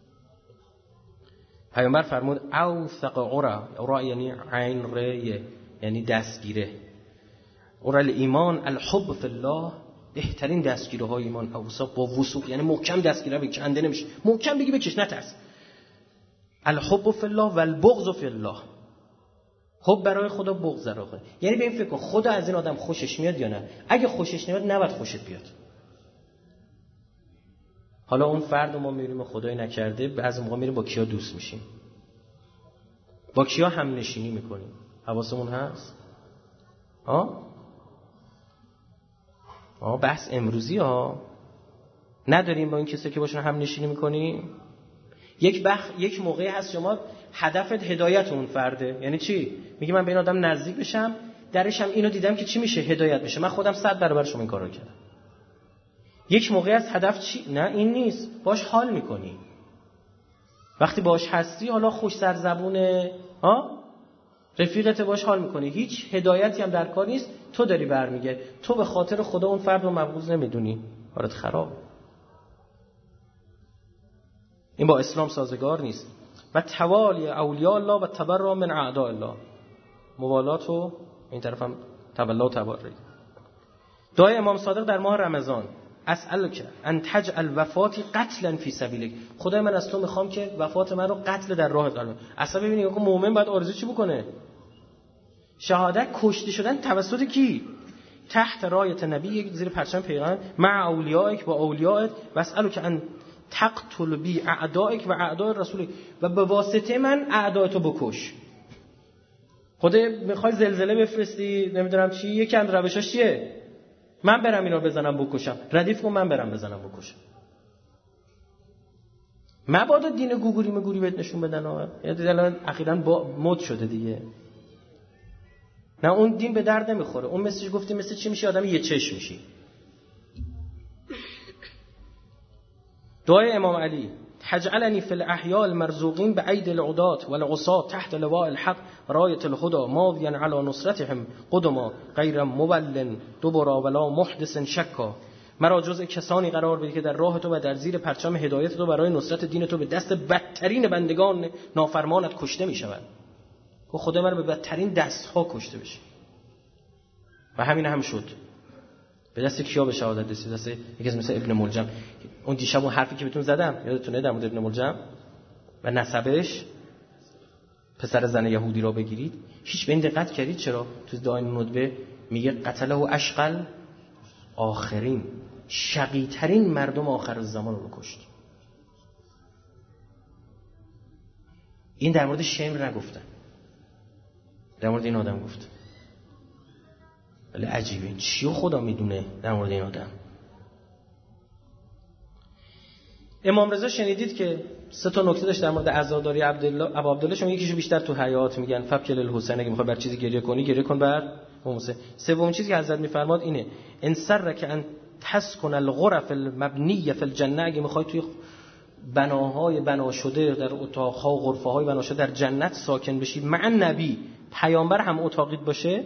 پیامبر فرمود اوثق عرا، عرا یعنی عین ره یعنی دستگیره، عرا الایمان الحب فی الله، بهترین دستگیره های ایمان اوثق با وثوق یعنی محکم دستگیره بکنده نمیشه، محکم بگی بکش نترس. الحب فی الله و البغض فی الله، حب برای خدا بغض برای خدا. یعنی به این فکر کن خدا از این آدم خوشش میاد یا نه؟ اگه خوشش نمیاد نباید خوشت بیاد. حالا اون فرد ما میریم خدای نکرده بعضی موقع میریم با کیا دوست میشیم، با کیا هم نشینی میکنیم، حواسمون هست؟ ها؟ آه بحث امروزی ها نداریم با این کسایی که باشون هم نشینی میکنیم. یک بخ یک موقعی هست شما هدفت هدایت اون فرده، یعنی چی؟ میگی من به این آدم نزدیک بشم، درش هم اینو دیدم که چی میشه؟ هدایت میشه. من خودم صد برابر شما این کارو کردم. یک موقعی از هدف چی؟ نه این نیست، باش حال میکنی. وقتی باش هستی حالا خوش سرزبونه ها رفیقت باش حال میکنی، هیچ هدایتی هم در کار نیست، تو داری برمیگه، تو به خاطر خدا اون فرد رو مبغوض نمیدونی، کارت خراب. این با اسلام سازگار نیست. و توالی اولیاء الله و تبرع من اعداء الله، موالات و این طرف هم تولا و تبرع. دعای امام صادق در ماه رمضان اسألک ان تجعل وفاتی قتلا فی سبیلک، خدای من از تو میخوام که وفات من رو قتل در راه قلب. اصلا ببینید که مؤمن باید آرزو چی بکنه؟ شهادت، کشته شدن توسط کی؟ تحت رایت نبی، زیر پرچم پیغمبر، مع اولیائک و اولیائت، و اسألک ان تقتل بی اعدائک و اعداء رسولک، و به واسطه من اعدایتو بکش. خدای میخوای زلزله بفرستی نمیدونم چی، یکی از روشاش چیه؟ من برم اینا بزنم بکشم، ردیف کن من برم بزنم بکشم. مبادا دین گوگوری مگوری بهت نشون بدن ها. یعنی الان اخیراً با مد شده دیگه. نه اون دین به درد نمیخوره. اون مثلش گفتیم مثل چی میشه؟ آدم یه چشم میشی. دعای امام علی تجعلنی فی الاحیاء المرزوقین بعید العدات والعصاة تحت لواء الحق رایت الهدى ماضیا علی نصرتهم قدما غیر مول دبرا ولا محدث شکا. مرا جزء کسانی قرار بده که در راه تو و در زیر پرچم هدایت تو برای نصرت دین تو به دست بدترین بندگان نافرمانت کشته میشوند. که خدا من به بدترین دستها کشته بشه. و همین هم شد. به دست کیا به شهادت رسید؟ دست یکی از مثل ابن ملجم. اون دیشب اون حرفی که بهتون زدم یادتونه در مورد ابن ملجم و نسبش، پسر زن یهودی را بگیرید، هیچ به این دقت کردید؟ چرا تو دعای ندبه میگه قتله و اشقل آخرین، شقی ترین مردم آخر الزمان رو کشت. این در مورد شمر نگفتن، در مورد این آدم گفت. ولی عجیبه این چیو خدا میدونه در مورد این آدم. امام رضا شنیدید که سه تا نکته داشت در مورد عزاداری عبدالله ابو عبدالله، شما یکیشو بیشتر تو حیات میگن فبکل الحسین، اگه میخوای بر چیزی گریه کنی گریه کن بر حسین. سومین چیزی که حضرت میفرماد اینه ان سرک ان تسکن الغرف المبنیه فی الجنه، اگه میخوای توی بناهای بنا شده در اتاقها و غرفه‌های بنا شده در جنت ساکن بشی، مع نبی پیامبر هم اتاقیت باشه،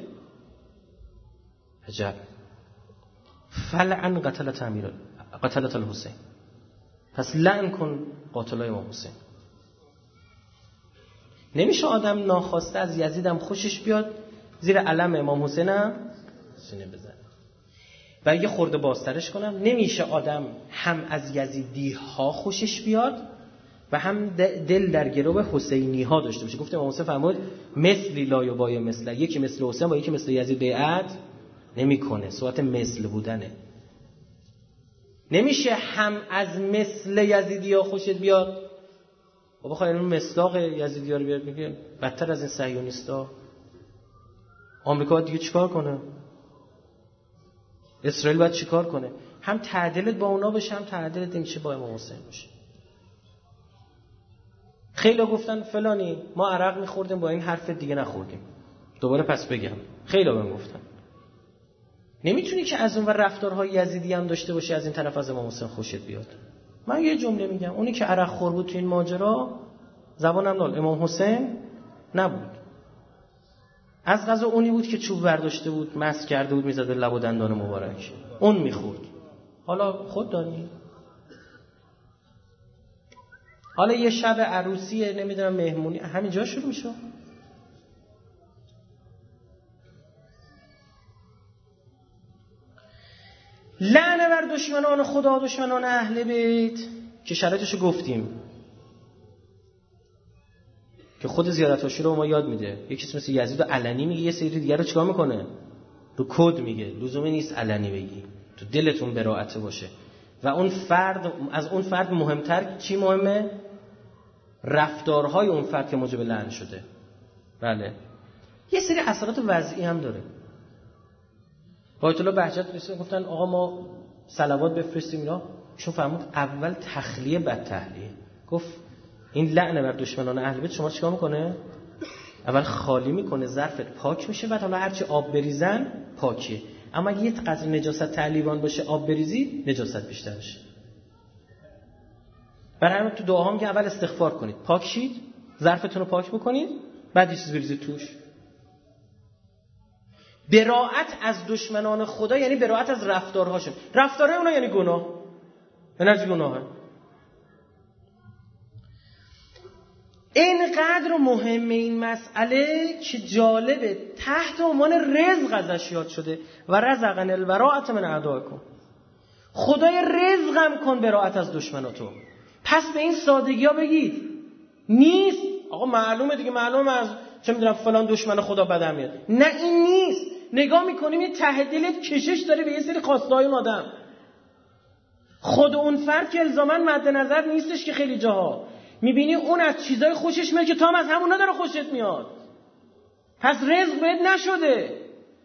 عجب، فلعن قتلت امیر قتلت الحسین، پس لعن کن قاتلای امام حسین. نمیشه آدم ناخواسته از یزید هم خوشش بیاد زیر علم امام حسین هم سینه بزنه و یه خورده بازترش کنم. نمیشه آدم هم از یزیدی ها خوشش بیاد و هم دل در گرو حسینی ها داشته باشه. گفتم امام حسین فرمود مثلی لا یبای مثله، یکی مثل حسین با یکی مثل یزید بیعت نمیکنه، صورت مثل بودنه. نمیشه هم از مثل یزیدی ها خوشت بیاد و بخوای اون مصداق یزیدی ها رو بیاد میگه بدتر از این صهیونیستا. آمریکا دیگه چیکار کنه؟ اسرائیل باید چیکار کنه؟ هم تعادلت با اونا بشه، هم تعادلت نمیشه با امام حسین بشه. خیلی گفتن فلانی ما عرق میخوردیم با این حرف دیگه نخوردیم. دوباره پس بگم خیلی بهم گفتن نمیتونی که از اون ور رفتارهای یزیدی هم داشته باشی از این طرف از امام حسین خوشت بیاد. من یه جمله میگم، اونی که عرق خور بود تو این ماجرا زبانم نال امام حسین نبود. از قضا اونی بود که چوب برداشته بود، مس کرده بود میزد به لب و دندان مبارک، اون میخورد. حالا خود دانی. حالا یه شب عروسیه، نمیدونم مهمونی، همینجا شروع میشه. لعنه بر دشمنان خدا، دشمنان اهل بیت، که شرایطشو گفتیم که خود زیارت عاشورا رو ما یاد میده. یه کسی مثل یزید علنی میگه، یه سری دیگه رو چیکار میکنه؟ رو کد میگه. لزومی نیست علنی بگی، تو دلتون براءت باشه. و اون فرد، از اون فرد مهمتر چی مهمه؟ رفتارهای اون فرد که موجب لعن شده. بله. یه سری اثرات وضعی هم داره. آیت الله بهجت رسید گفتن آقا ما صلوات بفرستیم اینا، چون فرمود اول تخلیه بعد تحلیه. گفت این لعنه بر دشمنان اهل بیت شما چیکار میکنه؟ اول خالی میکنه، ظرفت پاک میشه، بعد حالا هرچی آب بریزن پاکیه. اما یه قدر نجاست تعلیبان باشه، آب بریزی نجاست بیشتر میشه. برای همین تو دعاها میگه اول استغفار کنید، پاک شید، ظرفتون رو پاک بکنید، بعد یه چیز بریزید توش. براءت از دشمنان خدا یعنی براءت از رفتارهاشون. رفتارهای اونا یعنی گناه، یعنی گناهه. اینقدر مهمه این مسئله که جالبه تحت عنوان رزق ازش یاد شده و رزقن البراءة من اعدائکم. خدای رزقم کن براءت از دشمناتو. پس به این سادگی ها بگید نیست آقا معلومه دیگه، معلومه از چه میدونم فلان دشمن خدا بدم میاد. نه این نیست. نگاه میکنیم یه ته دلت کشش داره به یه سری خواستهای اون آدم. خود اون فرد که الزاما مد نظر نیستش که خیلی جاها میبینی اون از چیزای خوشش میاد که تا هم از همونا داره خوشت میاد. پس رزق بهت نشده،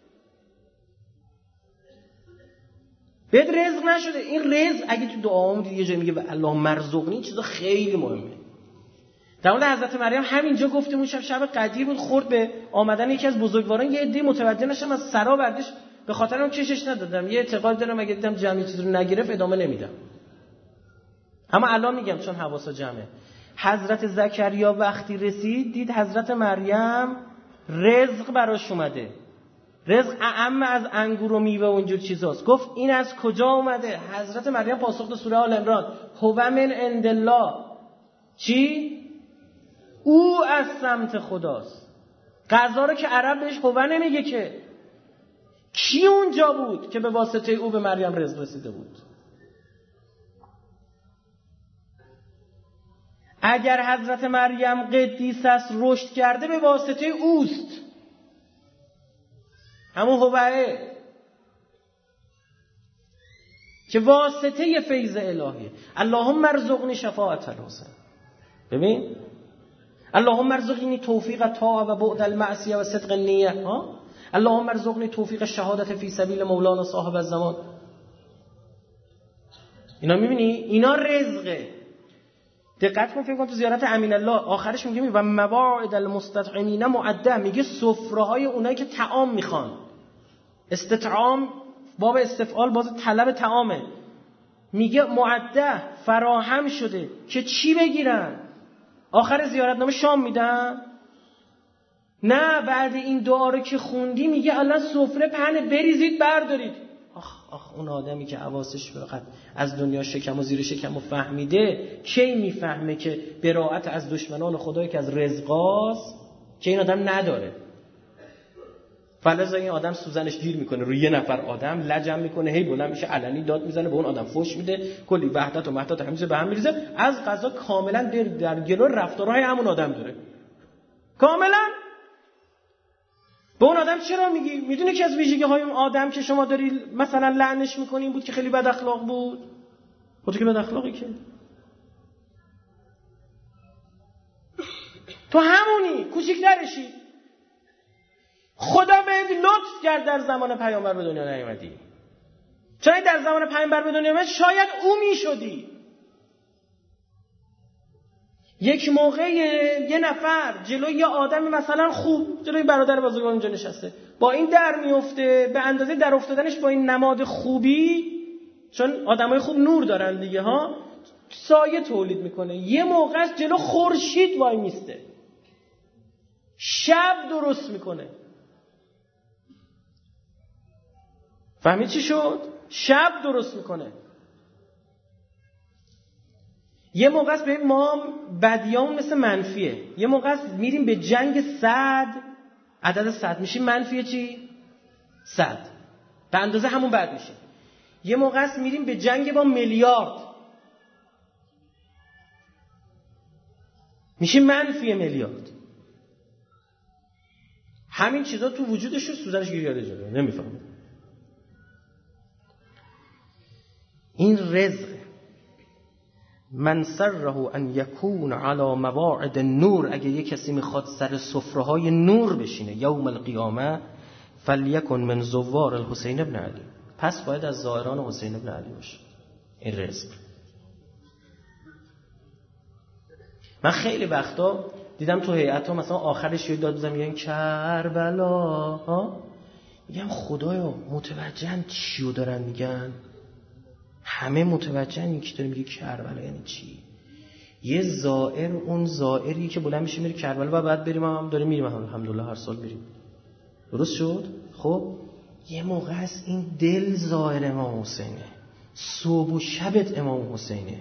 بهت رزق نشده. این رزق اگه تو دعامون یه جایی میگه و الله مرزقنی، این چیزا خیلی مهمه. در مورد حضرت مریم همینجا گفتیم اون شب شب قدیر بود، خورد به آمدن یکی از بزرگواران، یه عده متوجه نشم از سرا بردش، به خاطر اون کشش ندادم. یه اعتقاد دارم اگه دیدم جمعی چیز رو نگرفت ادامه نمیدم. اما الان میگم چون حواسا جمعه. حضرت زکریا وقتی رسید دید حضرت مریم رزق براش اومده. رزق اعم از انگور و میوه و اینجور چیزاست. گفت این از کجا اومده؟ حضرت مریم پاسخ داد سوره آل عمران، هو من عند الله. چی؟ او از سمت خداست. غذا رو که عرب بهش هو نمیگه که. کی اونجا بود که به واسطه او به مریم رزق رسیده بود؟ اگر حضرت مریم قدیس است رشد کرده به واسطه اوست، همون هوعه که واسطه فیض الهیه. اللهم ارزقنی شفاعت الحسین. ببین اللهم ارزقنی توفیق طاعه و بعد المعصیه و صدق النیه. ها اللهم ارزقنی توفیق شهادت فی سبیل مولانا صاحب الزمان. اینا میبینی اینا رزقه. دقت کن، فکر کن تو زیارت امین الله آخرش میگه و مواعد المستطعمین معده، میگه سفره های اونایی که طعام میخوان. استطعام باب استفعال باز طلب طعامه. میگه معده فراهم شده که چی بگیرن؟ آخر زیارتنامه شام میدن؟ نه، بعد این دعا رو که خوندی میگه الله سفره پهنه بریزید بردارید. آخ آخ اون آدمی که حواسش فقط از دنیا شکم و زیر شکم و فهمیده، کی میفهمه که براءت از دشمنان خدایی که از رزقاست که این آدم نداره. فلذا این آدم سوزنش گیر میکنه روی یه نفر آدم، لجم میکنه، هی بلند میشه علنی داد میزنه، به اون آدم فحش میده، کلی وحدت و مهدت همیشه به هم میریزه. از قضا کاملا در, در گلو رفتارهای همون آدم داره. کاملا به اون آدم چرا میگی؟ میدونی که از ویژگی های اون آدم که شما داری مثلا لعنش میکنی این بود که خیلی بد اخلاق بود؟ خودت که بد اخلاقی که تو همونی، کوچیک‌ترشی. خدا بهت لطف کرد در زمان پیامبر به دنیا نیومدی. چون در زمان پیامبر به دنیا اومد شاید او میشدی. یک موقع یه نفر جلوی یه آدم مثلا خوب، جلوی برادر بزرگان اونجا نشسته، با این در میفته، به اندازه در افتادنش با این نماد خوبی، چون آدمای خوب نور دارن دیگه ها، سایه تولید میکنه. یه موقع است جلو خورشید وای میسته، شب درست میکنه. فهمید چی شد؟ شب درست میکنه. یه موقع است ببین ما بدیام مثل منفیه. یه موقع است میریم به جنگ صد، عدد صد میشه منفیه چی؟ صد. به اندازه همون بد میشه. یه موقع است میریم به جنگ با میلیارد، میشه منفی میلیارد. همین چیزا تو وجودش رو سوزنش گیریاده جلوه. نمیفهمم. این رزق من سره ان یکون علی مواعد نور، اگه یک کسی میخواد سر سفره‌های نور بشینه یوم القیامه، فلیکن من زوار الحسین ابن علی، پس باید از زائران حسین ابن علی باشه. این رزق. من خیلی وقتا دیدم تو هیئت‌ها مثلا آخرش یه داد بزنم میگن کربلا ها، میگم خدایا متوجهن چیو دارن میگن؟ همه متوجهن یکی داره میگه کربلا یعنی چی؟ یه زائر، اون زائری که بلند میشه میره کربلا و بعد بریم، هم, هم داره میریم، الحمدلله هر سال میریم. درست شد؟ خب یه موقع هست این دل زائر امام حسینه، صبح و شبت امام حسینه.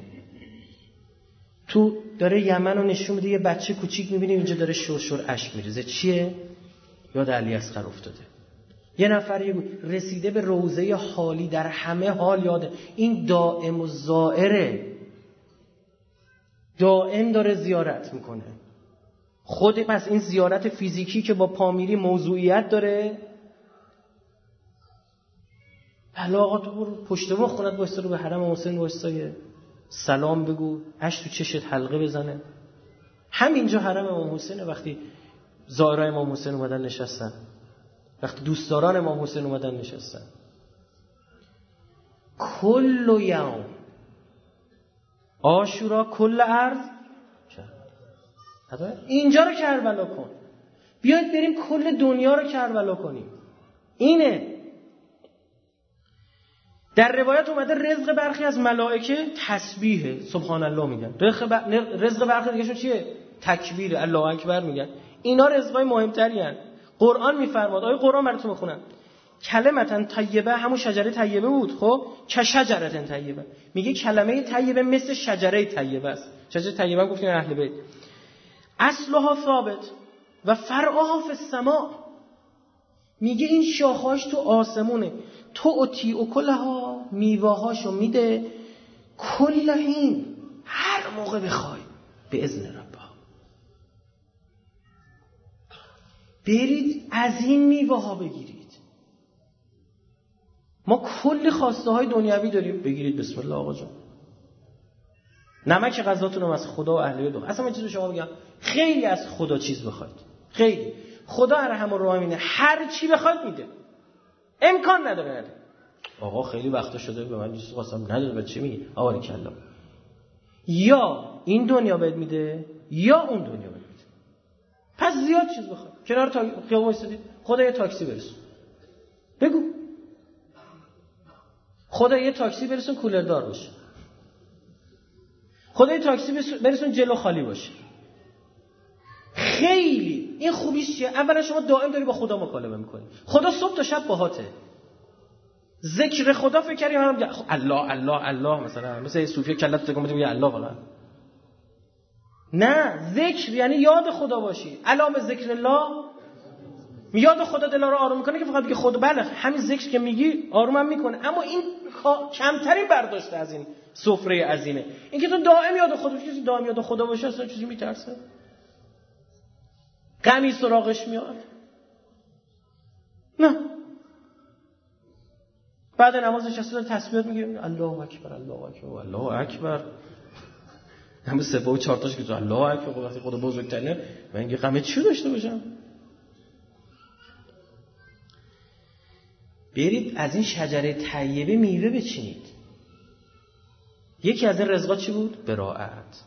تو داره یمن رو نشون میده، یه بچه کوچیک میبینیم اینجا داره شرشر اشک میریزه، چیه؟ یاد علی اصغر افتاده. یه نفر یه رسیده به روضه حالی، در همه حال یاده. این دائم و زائره، دائم داره زیارت میکنه. خود پس این زیارت فیزیکی که با پامیری موضوعیت داره، علاقا تو برو پشت ما خونت بایسته رو به حرم حسین بایسته، سلام بگو، اش تو چشت حلقه بزنه. همینجا حرم امام حسینه. وقتی زائرای امام حسین اومدن نشستن، وقتی دوستداران امام حسین اومدن نشستن، کل یوم عاشورا کل ارض اینجا رو کربلا کن. بیاید بریم کل دنیا رو کربلا کنیم. اینه. در روایت اومده رزق برخی از ملائکه تسبیحه، سبحان الله میگن. رزق برخی دیگه شو چیه؟ تکبیر، الله اکبر میگن. اینا رزقای مهمتری هستند. قرآن میفرماد، آیه قرآن براتون بخونم، کلمتن طیبه همون شجره طیبه بود. خب چه شجرتن طیبه، میگه کلمه طیبه مثل شجره طیبه است. شجره طیبه گفتین اهل بیت، اصلها ثابت و فرعها فی السماء، میگه این شاخهاش تو آسمونه، تو اتی و کلها، میوهاشو میده کل حین، هر موقع بخوای، به اذن ربها. برید از این میوه ها بگیرید. ما کلی خواسته های دنیوی داریم، بگیرید بسم الله آقا جان. نمک غذاتون رو از خدا و اهل بیت. اصلا من چیز به شما بگم، خیلی از خدا چیز بخواید، خیلی خدا ارحم الراحمینه، هر چی بخواید میده، امکان نداره نده. آقا خیلی وقتا شده به من چیز خواستم نداره، بعد چی میگی؟ آواری کلا. یا این دنیا بهت میده یا اون دنیا بهت میده. پس زیاد چیز بخواد. کنار تا خیابون وایسادید، خدا یه تاکسی برسون. بگو خدا یه تاکسی برسون کولر دار باشه. خدا یه تاکسی برسون جلو خالی باشه. خیلی این خوبیش چیه؟ اولا شما دائم داری با خدا مکالمه میکنی. خدا صبح تا شب باهاته. ذکر خدا فکر کردی هم الله الله الله، مثلا مثلا صوفی کلت تکون میگه الله والا. نه، ذکر یعنی یاد خدا باشی. علامه ذکر الله، یاد خدا دلا رو آروم میکنه که فقط بگی خدا. بله همین ذکر که میگی آرومم میکنه، اما این کمترین برداشت از این سفره عظیمه. این که تو دائم یاد خدا باشی، دائم یاد خدا باشه، اصلا چیزی میترسه؟ غمی سراغش میاد؟ نه. بعد نماز نشسته تسبیحات میگه الله اکبر الله اکبر الله اکبر، همه سه و چهار تاش که الله اکبر، وقتی خدا بزرگتره من میگه غم چی داشته باشم؟ برید از این شجره طیبه میوه بچینید. یکی از این رزقا چی بود؟ براءت.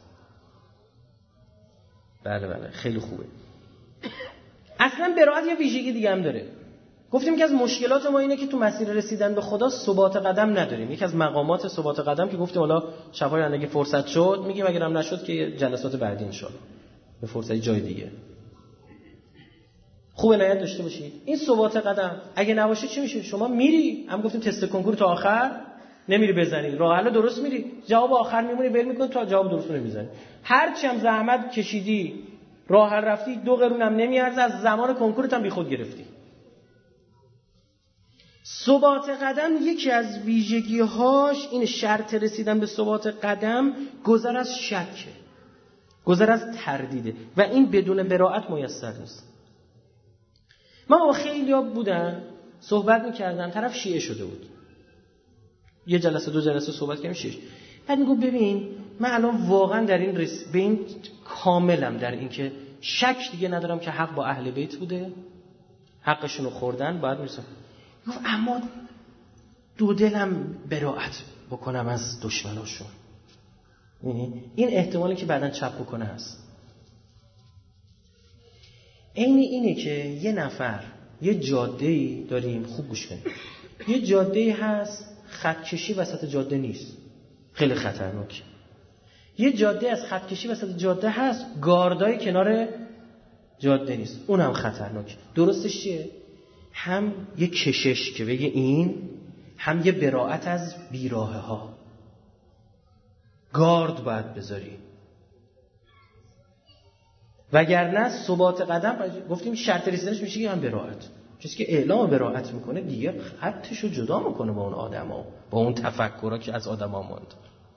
بله بله خیلی خوبه. اصلا براءت یه ویژگی دیگه هم داره. گفتیم که از مشکلات ما اینه که تو مسیر رسیدن به خدا ثبات قدم نداریم. یکی از مقامات ثبات قدم که گفتیم حالا شفای اگه فرصت شد میگیم، اگرم نشد که جلسات بعدی ان شاءالله به فرصت جای دیگه. خوب عنایت داشته باشید. این ثبات قدم اگه نباشه چی میشه؟ شما میری، هم گفتیم تست کنکور تا آخر نمیری بزنی، راه حل درست میری، جواب آخر میمونی ول میکنی تا جواب درست نمیزنی. هر چی هم زحمت کشیدی، راه حل رفتی، دو قرون هم نمیارزه، از زمان کنکورت هم بیخود گرفتی. ثبات قدم یکی از ویژگی‌هاش این شرط رسیدن به ثبات قدم گذر از شکه، گذر از تردیده و این بدون براءت میسر نیست. من با خیلی‌ها بودن صحبت می‌کردم، طرف شیعه شده بود، یه جلسه دو جلسه صحبت کردیم شیعه، بعد میگم ببین من الان واقعا در این رس... به این کاملم در این که شک دیگه ندارم که حق با اهل بیت بوده، حقشون رو خوردن، باید میرسن. گفت اما دو دلم براءت بکنم از دشمناشون. این احتمالی که بعداً چپ بکنه هست. این اینه که یه نفر یه جاده‌ای داریم، خوب گوش کنید، یه جاده‌ای هست خط کشی وسط جاده نیست، خیلی خطرناکه. یه جاده از خط کشی وسط جاده هست، گاردای کنار جاده نیست، اونم خطرناکه. درستش چیه؟ هم یه کشش که بگه این، هم یه براءت از بیراهه ها. گارد باید بذاری، وگرنه ثبات قدم گفتیم شرط رسیدنش میشه که هم براءت. کسی که اعلام براءت میکنه دیگه خطشو جدا میکنه با اون آدما، با اون تفکرها که از آدما ماند.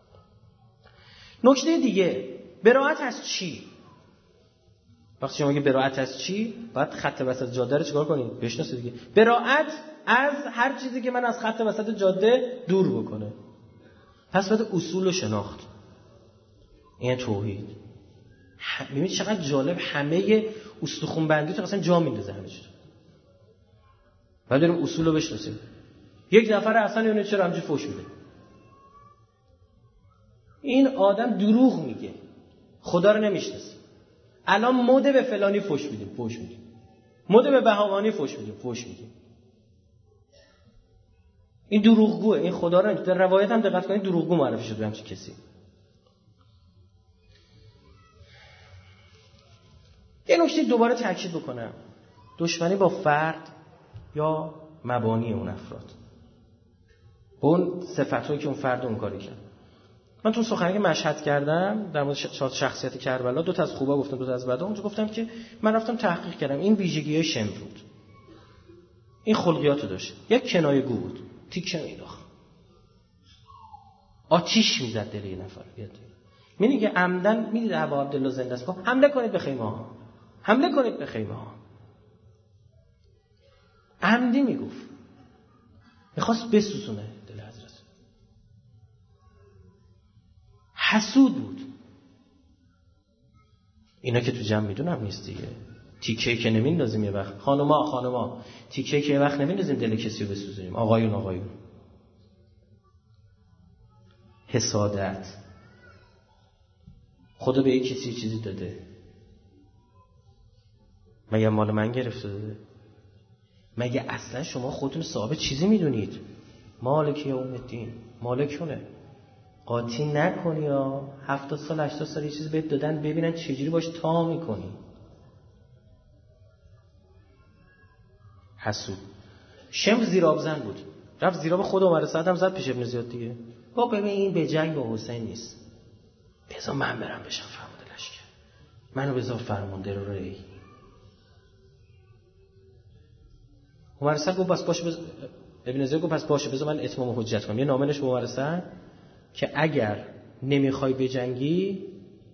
نکته دیگه، براءت از چی؟ وقتی شما میگه براءت از چی، باید خط وسط جاده رو چیکار کنید؟ بشناسید دیگه. براءت از هر چیزی که من از خط وسط جاده دور بکنه. پس باید اصول رو شناخت. این توحید. ببینید چقدر جالب، همه استخوان بندی تو اصلا جا میندازه همه چیز. بعد بریم اصول رو بشناسیم. یک نفر اصلا اون چرا همینجوری فوش میده؟ این آدم دروغ میگه، خدا رو نمیشناسه. الان مد به فلانی فوش میدیم، فوش میدیم. مد به بهوانی فوش میدیم، فوش میدیم. این دروغگوه، این خدا رو در روایت هم دقت کنید دروغگو معرفی شده به همچین کسی. یه نکته دوباره تاکید بکنم، دشمنی با فرد یا مبانی اون افراد، با اون صفتایی که اون فرد اون کاری کرد. من تو سخنرانی که مشهد کردم در مورد شخصیت کربلا، دو تا از خوبا گفتم، دو تا از بدا. اونجا گفتم که من رفتم تحقیق کردم، این ویژگی‌های شمرود، این خلقیاتو داشت. یک کنایه‌گو بود، تیکه مینداخت، آتیش میزد دل یه نفر. می‌بینی که عمدن میدید ابا عبدالله زنده است، حمله کنید به خیمه‌ها، حمله کنید به خیمه‌ها. عمدی میگفت، میخواست بسوزونه دل حضرت. حسود بود. اینا که تو جمع میدونم نیست دیگه. تیکه که نمیندازیم یه وقت، خانوما خانوما تیکه که یه وقت نمیندازیم دل کسی رو بسوزونیم. آقایون آقایون حسادت. خدا به یک کسی چیزی داده، مگه مال من گرفته داده؟ مگه اصلا شما خودتون صاحب چیزی میدونید؟ مالک یوم الدین، مالکونه. قاطی نکنی یا هفتاد سال هشتاد سال یه چیزی بهت دادن، ببینن چجوری باش تا میکنی. حسود. شمر زیراب زن بود، رفت زیراب خود عمر سعد هم زد پیش ابن زیاد دیگه. با ببین این به جنگ با حسین نیست، بذار من برم بشم فرمانده لشکر، منو بذار فرمانده رو ری. عمر سعد گفت بس باشه بز... ابن زیاد گفت پس باشه بذار من اتمام حجت کنم. یه نامه نوشت به عمر سعد که اگر نمیخوای بجنگی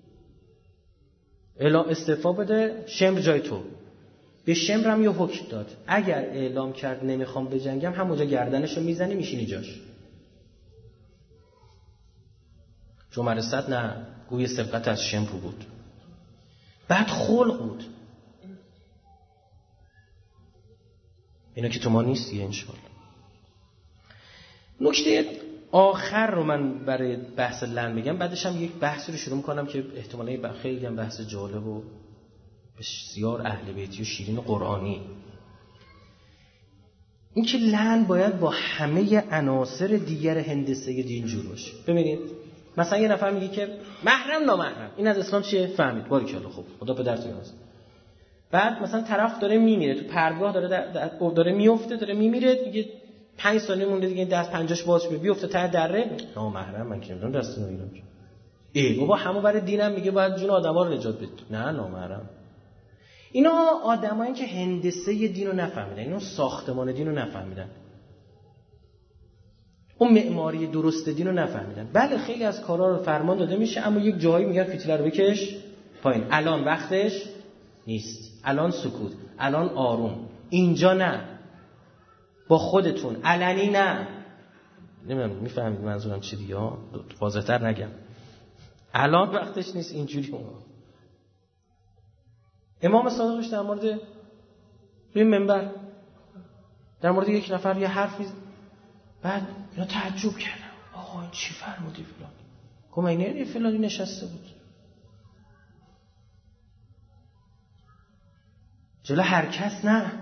اعلام استعفا بده، شمر جای تو. به شمرم یه حکم داد، اگر اعلام کرد نمیخوام بجنگم، همونجا گردنشو میزنی میشینی جاش. چون عمر سعد نه، گوی سبقت از شمر بود. بعد خلق بود. اینا که تو ما نیست یه انشالله. نکته آخر رو من برای بحث لعن بگم، بعدش هم یک بحثی رو شروع میکنم که احتمالاً خیلی هم بحث جالب و بسیار اهل بیتی و شیرین و قرآنی. این که لعن باید با همه عناصر دیگر هندسه دین جور باشه. ببینید مثلا یه نفر میگه که محرم نامحرم، این از اسلام چیه؟ فهمید، باریکلا، خوب، خدا پدرتون عزیز. بعد مثلا طرف داره میمیره تو پرتگاه، داره در در داره میفته، داره میمیره، میگه پنج ثانیه مونده دیگه این دست پنجاش باز شه بیفته ته دره، نامحرم من که نمیدونم دست نمیگیرم. ای بابا همون برای دینم میگه باید جون آدما رو نجات بده. نه نامحرم. اینا آدمایی که هندسه دینو نفهمیدن، اینا ساختمان دینو نفهمیدن، اون معماری درست دینو نفهمیدن. بله خیلی از کارا رو فرمان داده میشه، اما یک جایی میگن فتیله رو بکش پایین، الان وقتش نیست، الان سکوت، الان آروم، اینجا نه، با خودتون علنی نه. نمیدونم میفهمید منظورم چی دیگه، واضح‌تر نگم، الان وقتش نیست، اینجوری. اون امام صادقش در مورد روی منبر در مورد یک نفر یه حرفی، بعد اینا تعجب کردن، آقا این چی فرمودی فلان؟ گفت من نه فلانی نشسته بود جلو هر کس. نه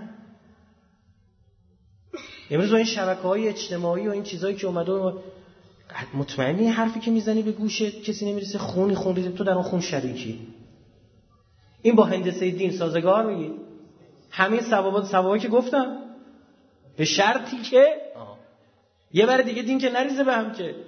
امروز با این شبکه‌های اجتماعی و این چیزایی که اومده، مطمئنی این حرفی که میزنی به گوشت کسی نمیرسه؟ خونی خون ریزی، تو در اون خون شریکی. این با هندسه دین سازگار میگی؟ همین ثوابات ثوابایی که گفتم، به شرطی که آه. یه بار دیگه دین که نریزه به هم. که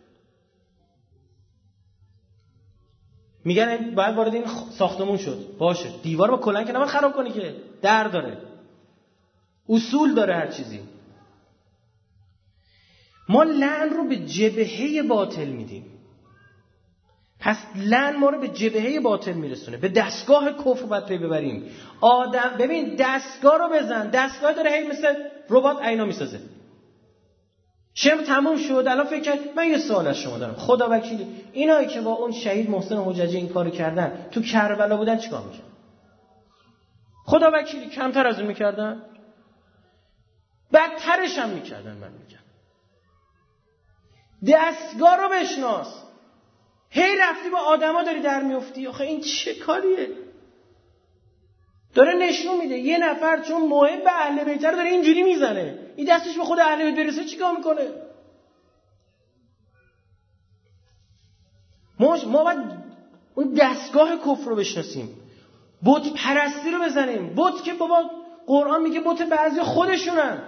میگن باید وارد این ساختمون شد، باشه دیوار با کلنگ که نباید خراب کنی، که در داره، اصول داره هر چیزی. ما لعن رو به جبهه باطل میدیم، پس لعن ما رو به جبهه باطل میرسونه، به دستگاه کفر باید پی ببریم. آدم ببین دستگاه رو بزن، دستگاه داره هی مثل ربات عینا میسازه. شم تموم شد، الان فکر کرد من یه سوال از شما دارم، خدا وکیلی اینایی که با اون شهید محسن حججی این کارو کردن تو کربلا بودن چیکار میکردن؟ خدا وکیلی کمتر از اون میکردن؟ بدترش هم میکردن. من میگم دستگاه رو بشناس. هی رفتی با آدما داری در میفتی، آخه این چه کاریه؟ داره نشون میده یه نفر چون محب اهل بیت رو داره اینجوری میزنه، این دستش به خود اهل بیت برسه چیکار میکنه؟ ما ما باید اون دستگاه کفر رو بشناسیم، بت پرستی رو بزنیم. بت که بابا قرآن میگه بت بعضی خودشونن.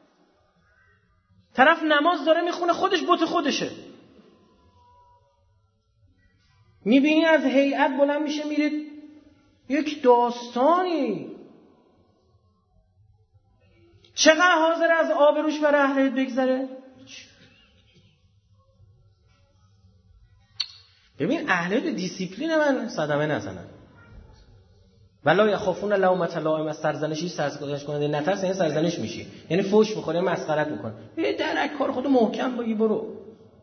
طرف نماز داره میخونه، خودش بت خودشه. میبینی از هیئت بلند میشه میره یک داستانی. چقدر حاضر از آبروش برای اهل بیت بگذره؟ ببین اهل بیت دیسیپلین من صدمه نزنن، ولا یخافون لومة لائم، از سرزنشی سرزنش کننده نترس، یعنی سرزنش میشی، یعنی فوش میخوره، مسخرت میکنه. یه درک کار خودت محکم بگی برو.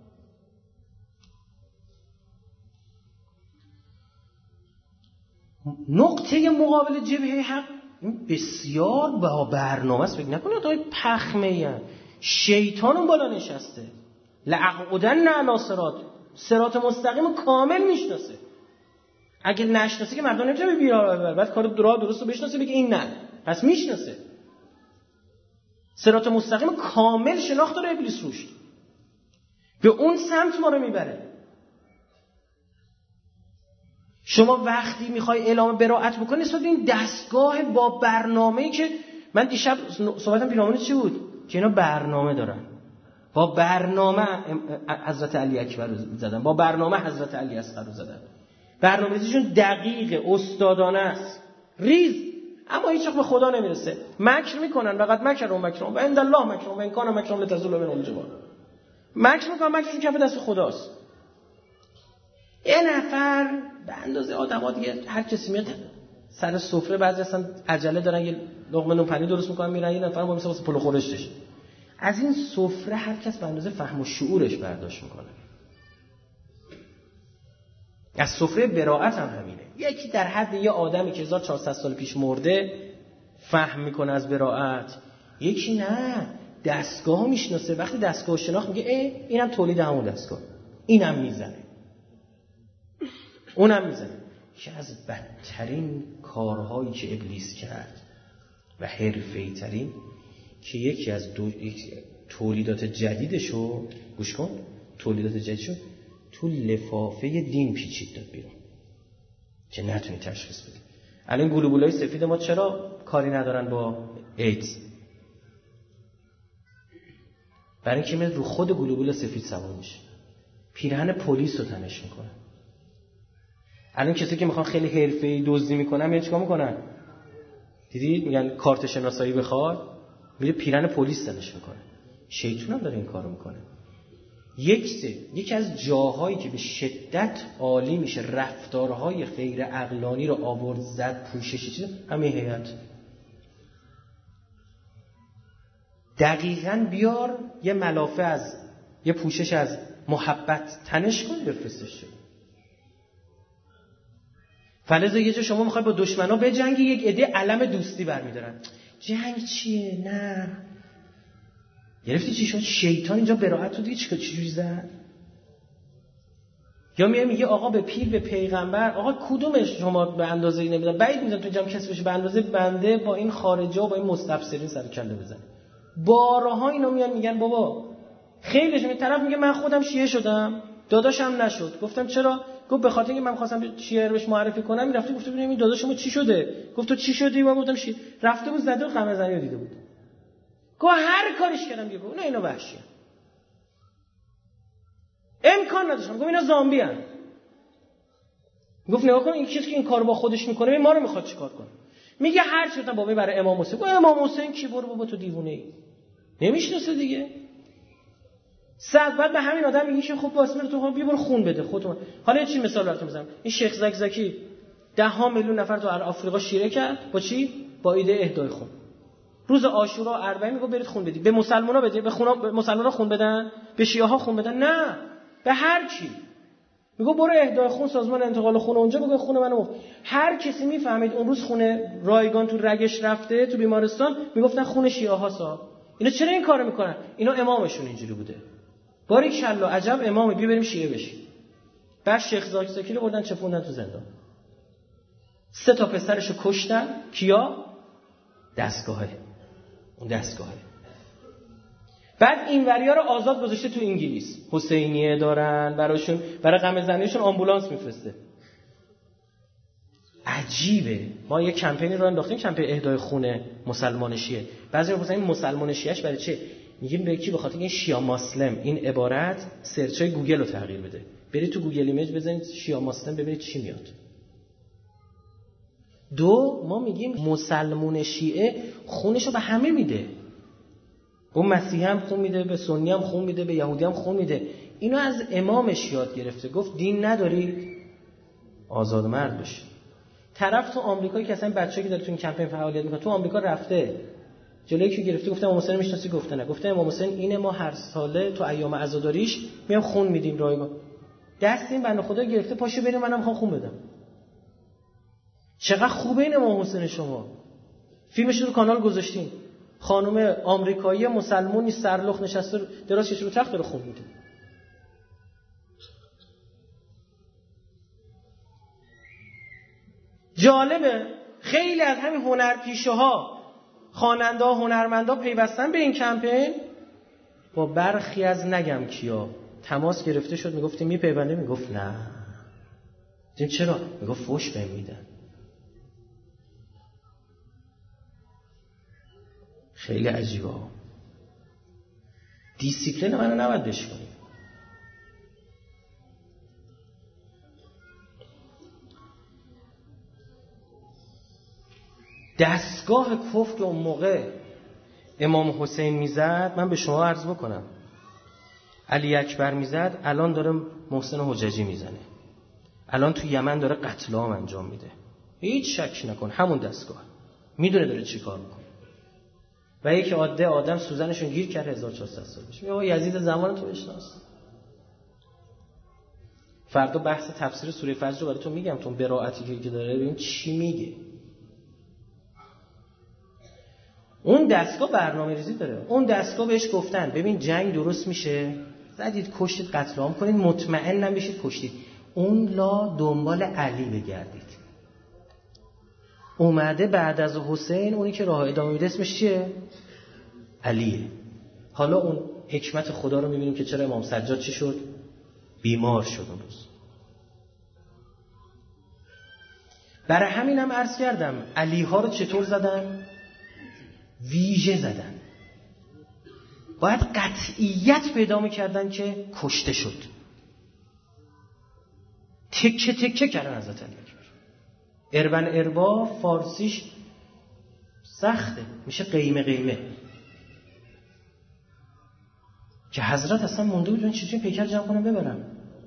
نقطه مقابل جبهه حق این بسیار با برنامه است. فکر نکنید تا پخمه ای شیطان اون بالا نشسته. لعقودن علی صراط، صراط مستقیم کامل میشناسه. اگه نشناسه که مردم نمیتونه بیاره ببر، بعد کار درست درست رو بشناسه بگه این نه، پس میشناسه. صراط مستقیم کامل شناخت داره ابلیس روش، به اون سمت ما رو میبره. شما وقتی میخوای اعلام براءت بکنی نسبت به این دستگاه با برنامه‌ای که من دیشب صحبتم پیرامون چی بود؟ که اینا برنامه دارن، با برنامه حضرت علی اکبر رو زدن، با برنامه حضرت علی اصغر رو زدن. برنامه‌ریزیشون دقیق، استادانه است، ریز، اما هیچ وقت به خدا نمیرسه. مکر میکنن، فقط مکر و مکر و عند الله مکر و ان کان مکرهم لتزول منه الجبال. مکر میکنن، مکرشون کف دست خداست. یه نفر به اندازه آدم‌ها دیگه، هر کسی میاد سر سفره، بعضی اصلا عجله دارن یه لقمه نون پنیر درست میکنن میرن، یه نفر واسه واسه پلو خورشتش. از این سفره هر کس به اندازه فهم و شعورش برداشت میکنه. از سفره براءت هم همینه. یکی در حد یه آدمی که هزار و چهارصد سال پیش مرده فهم میکنه از براءت، یکی نه، دستگاه میشناسه. وقتی دستگاه شناخت میگه ای اینم تولید همون دستگاه، اینم میزنه اونم میزنه. که از بدترین کارهایی که ابلیس کرد و حرفه‌ای ترین که یکی از دو... تولیدات جدیدشو گوش کن، تولیدات جدیدشو تو لفافه دین پیچید داد بیرون که نتونی تشخیص بدی. الان گلوبولای سفید ما چرا کاری ندارن با ایدز؟ برای اینکه میاد رو خود گلوبول سفید سوار میشه، پیرهن پلیس رو تنش میکنه. الان کسی که میخوان خیلی حرفه‌ای دزدی میکنن میاد چیکار میکنن؟ دیدید میگن کارت شناسایی بخواد، میره پیرهن پلیس تنش میکنه. شیطان هم داره این کارو میکنه. یک سه یکی از جاهایی که به شدت عالی میشه رفتارهای غیر عقلانی رو آورد زد پوششی چیز، همین هیئت. دقیقاً بیار یه ملافه از یه پوشش از محبت تنش کن بفرستش. فلزا یه جا شما میخوای با دشمنا بجنگی، یک عده علم دوستی برمی‌دارن. جنگ چیه؟ نه. گرفتی چی شد؟ شیطان اینجا براءت رو دید چه چجوری زد؟ یا میگه میگه آقا به پیر به پیغمبر، آقا کدومش شما به اندازه ای نمیدن؟ بعید میدونم تو جمع کسی بشه به اندازه بنده با این خارجه و با این مستبصرین سر کله بزنه. بارها اینا میان میگن بابا خیلیش می طرف میگه من خودم شیعه شدم، داداشم نشد. گفتم چرا؟ گفت به خاطر اینکه من خواستم شیعه رو بهش معرفی کنم، میرفتی گفت ببینیم این داداشم چی شده. گفت تو چی شدی؟ من گفتم شیعه. رفته بود زده و خمر زنی رو دیده بود. گفت هر کارش کردم دیگه. نه اینا وحشیه. امکان نداشتم. گفت اینا زامبی ان. گفت نگاه کن این کسی که این کارو با خودش میکنه ما رو میخواد چیکار کنه. میگه هر چی گفتم بابا برای امام حسین. گفت امام حسین کی؟ برو بابا تو دیوونه ای. نمیشناسه دیگه. صد بعد به همین آدم میگه خب واسه من تو بیا برو خون بده خودت. حالا چی مثال براتون بزنم. این شیخ زکزاکی ده ها میلیون نفر تو آفریقا شیره کرد با چی؟ با ایده اهدای خون. روز عاشورا اربعین میگه برید خون بدید. به مسلمانا بده، به خونا به مسلمانا خون بدن، به شیعه ها خون بدن؟ نه، به هر کی. میگه برو اهدای خون، سازمان انتقال خون اونجا بگو خون منو. هر کسی میفهمید اون روز خونه رایگان تو رگش رفته تو بیمارستان، میگفتن خون شیعه ها صاحب. اینا چرا این کارو میکنن؟ اینا امامشون اینجوری بوده. باریکالله عجب امامی، بیا بریم شیعه بشیم. بعد شیخ زاکزاکی رو بردن چپوندن تو زندان. سه تا پسرشو کشتن. کیا؟ دستگاهه. اون دستگاهه. بعد این وریا رو آزاد گذاشته تو انگلیس. حسینیه دارن براشون، برای غم زنیشون آمبولانس میفرسته. عجیبه. ما یه کمپینی رو انداختیم، کمپین اهدای خون مسلمان شیعه. بعضی میگن این مسلمان شیعهش برای چه؟ میگیم به کی؟ به خاطر این شیعه مسلم این عبارت سرچای گوگل رو تغییر بده. برید تو گوگل ایمیج بزنید شیعه مسلم ببینید چی میاد. دو، ما میگیم مسلمان شیعه خونشو به همه میده. اون مسیحی هم خون میده، به سنی هم خون میده، به یهودی هم خون میده. اینو از امامش یاد گرفته. گفت دین نداری آزاد مرد بشی. طرف تو آمریکایی که اصلا بچه‌ای که داره تو این کمپین فعالیت میکنه تو آمریکا رفته جلوی کی گرفته، گفته امام حسین میشناسی؟ گفته نه. گفته امام حسین اینه، ما هر ساله تو ایام عزاداریش میام خون میدیم رایگان. دست این بنده خدا گرفته پاشو بریم منم میخوام خون بدم. چقدر خوبه این امام حسین شما. فیلمش رو کانال گذاشتین. خانم آمریکایی مسلمانی سرلخ نشسته دراز کشیده رو تخت رو خون میده. جالبه خیلی از همین هنرپیشه‌ها، خواننده‌ها، هنرمندها پیوستن به این کمپین. با برخی از نگم کیا تماس گرفته شد، میگفتیم میپیونده، میگفت نه. دیدیم چرا؟ میگفت فوش بهم میدن. خیلی عجیبه. دیسیپلین منو نباید بشکنیم. دستگاه کفر که اون موقع امام حسین میزد، من به شما عرض بکنم علی اکبر میزد، الان داره محسن حججی میزنه، الان تو یمن داره قتل عام انجام میده. هیچ شک نکن همون دستگاه میدونه داره چی کار میکنه. و یکی عاده آدم سوزنشون گیر کرد هزار و چهارصد سال پیش. میگه یزید زمان تو بشناس. فردا بحث تفسیر سوره فجر رو براتون میگم، تو براءتی که داره ببین چی میگه. اون دستگاه برنامه‌ریزی داره. اون دستگاه بهش گفتن ببین جنگ درست میشه، زدید کشتید قتل عام کنید، مطمئنم بشید کشتید. اون لا دنبال علی بگردید. اومده بعد از حسین اونی که راه ادامه میده اسمش چیه؟ علیه. حالا اون حکمت خدا رو میبینیم که چرا امام سجاد چی شد؟ بیمار شد اون روز. برای همین هم عرض کردم علی ها رو چطور زدن؟ ویژه زدن. باید قطعیت پیدا میکردن که کشته شد. تکه تکه کردن حضرت علی اکبر. اربن اربا فارسیش سخته، میشه قیمه قیمه. که حضرت اصلا مونده بودن چیزی پیکر جمع کنم ببرم.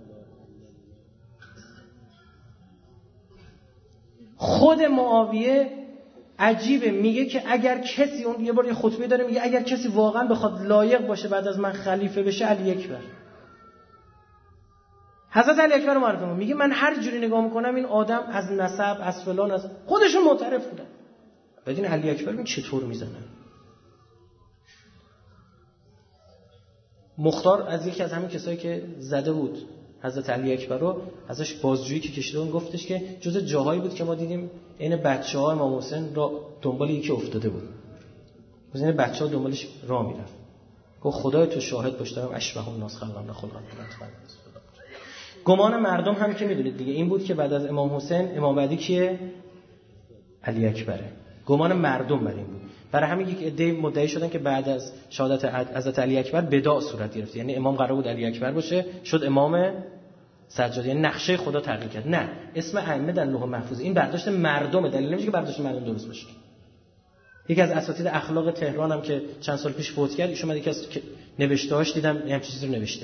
خود معاویه عجیبه، میگه که اگر کسی، اون یه بار یه خطبه داره میگه اگر کسی واقعا بخواد لایق باشه بعد از من خلیفه بشه علی اکبر. حضرت علی اکبر رو معرفی میگه من هر جوری نگاه میکنم این آدم از نسب از فلان از خودشون معترف بودن. بدین علی اکبر این چطور میزنه؟ مختار از یکی از همین کسایی که زده بود حضرت علی اکبر رو ازش بازجویی که کشیده اون گفتش که جز جاهایی بود که ما دیدیم این بچه‌ها امام حسین را دنبال یکی افتاده بود. مثلا این بچه‌ها دنبالش راه میرفت. گفت خدای تو شاهد باش دارم اشبه الناس خلقا خلقا. گمان مردم هم که میدونید دیگه این بود که بعد از امام حسین امام بعدی کیه؟ علی اکبره. گمان مردم بر این بود. برای همین یک عده مدعی شدن که بعد از شهادت حضرت علی اکبر بدع صورت گرفت. یعنی امام قرار بود علی اکبر باشه شد امام سجاد، یعنی نقشه خدا تغییر کرد. نه، اسم ائمه در لوح محفوظ. این برداشت مردمه، دلیل نمیشه که برداشت مردم درست باشه. یکی از اساتید اخلاق تهران هم که چند سال پیش فوت کرد ایشون من یکی از نوشته‌هاش دیدم همین چیزی رو نوشته.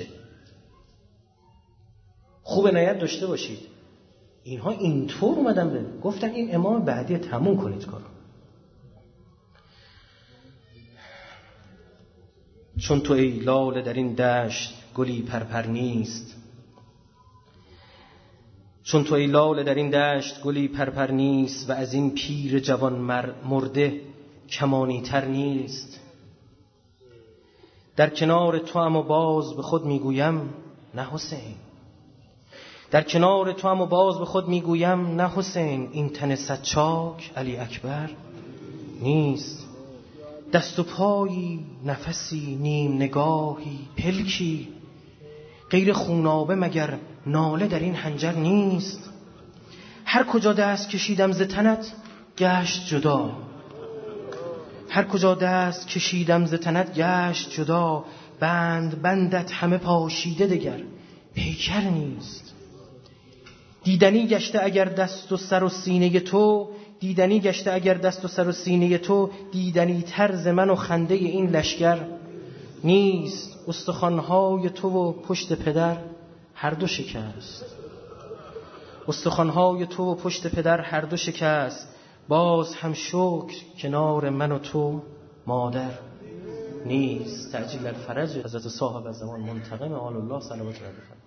خوب عنایت داشته باشید. اینها اینطور اومدن به گفتن این امام بعدی تموم کنید کارو. چون تو ای لاله در این دشت گلی پرپر نیست، چون تو ای لاله در این دشت گلی پرپر نیست و از این پیر جوان مرده کمانی تر نیست. در کنار تو هم و باز به خود میگویم نه حسین، در کنار تو هم و باز به خود میگویم نه حسین، این تن سچاک علی اکبر نیست. دست و پایی نفسی نیم نگاهی پلکی، غیر خونابه مگر ناله در این حنجر نیست. هر کجا دست کشیدم ز تنت گشت جدا، هر کجا دست کشیدم ز تنت گشت جدا. بند بندت همه پاشیده دگر پیکر نیست. دیدنی گشته اگر دست و سر و سینه تو، دیدنی گشته اگر دست و سر و سینه تو، دیدنی طرز من و خنده این لشگر نیست. استخوان‌های تو و پشت پدر هر دو شکست، استخوان‌های تو و پشت پدر هر دو شکست. باز هم شکر کنار من و تو مادر نیست. تعجیل الفرج حضرت صاحب الزمان منتقم آل الله صلوات الله علیه.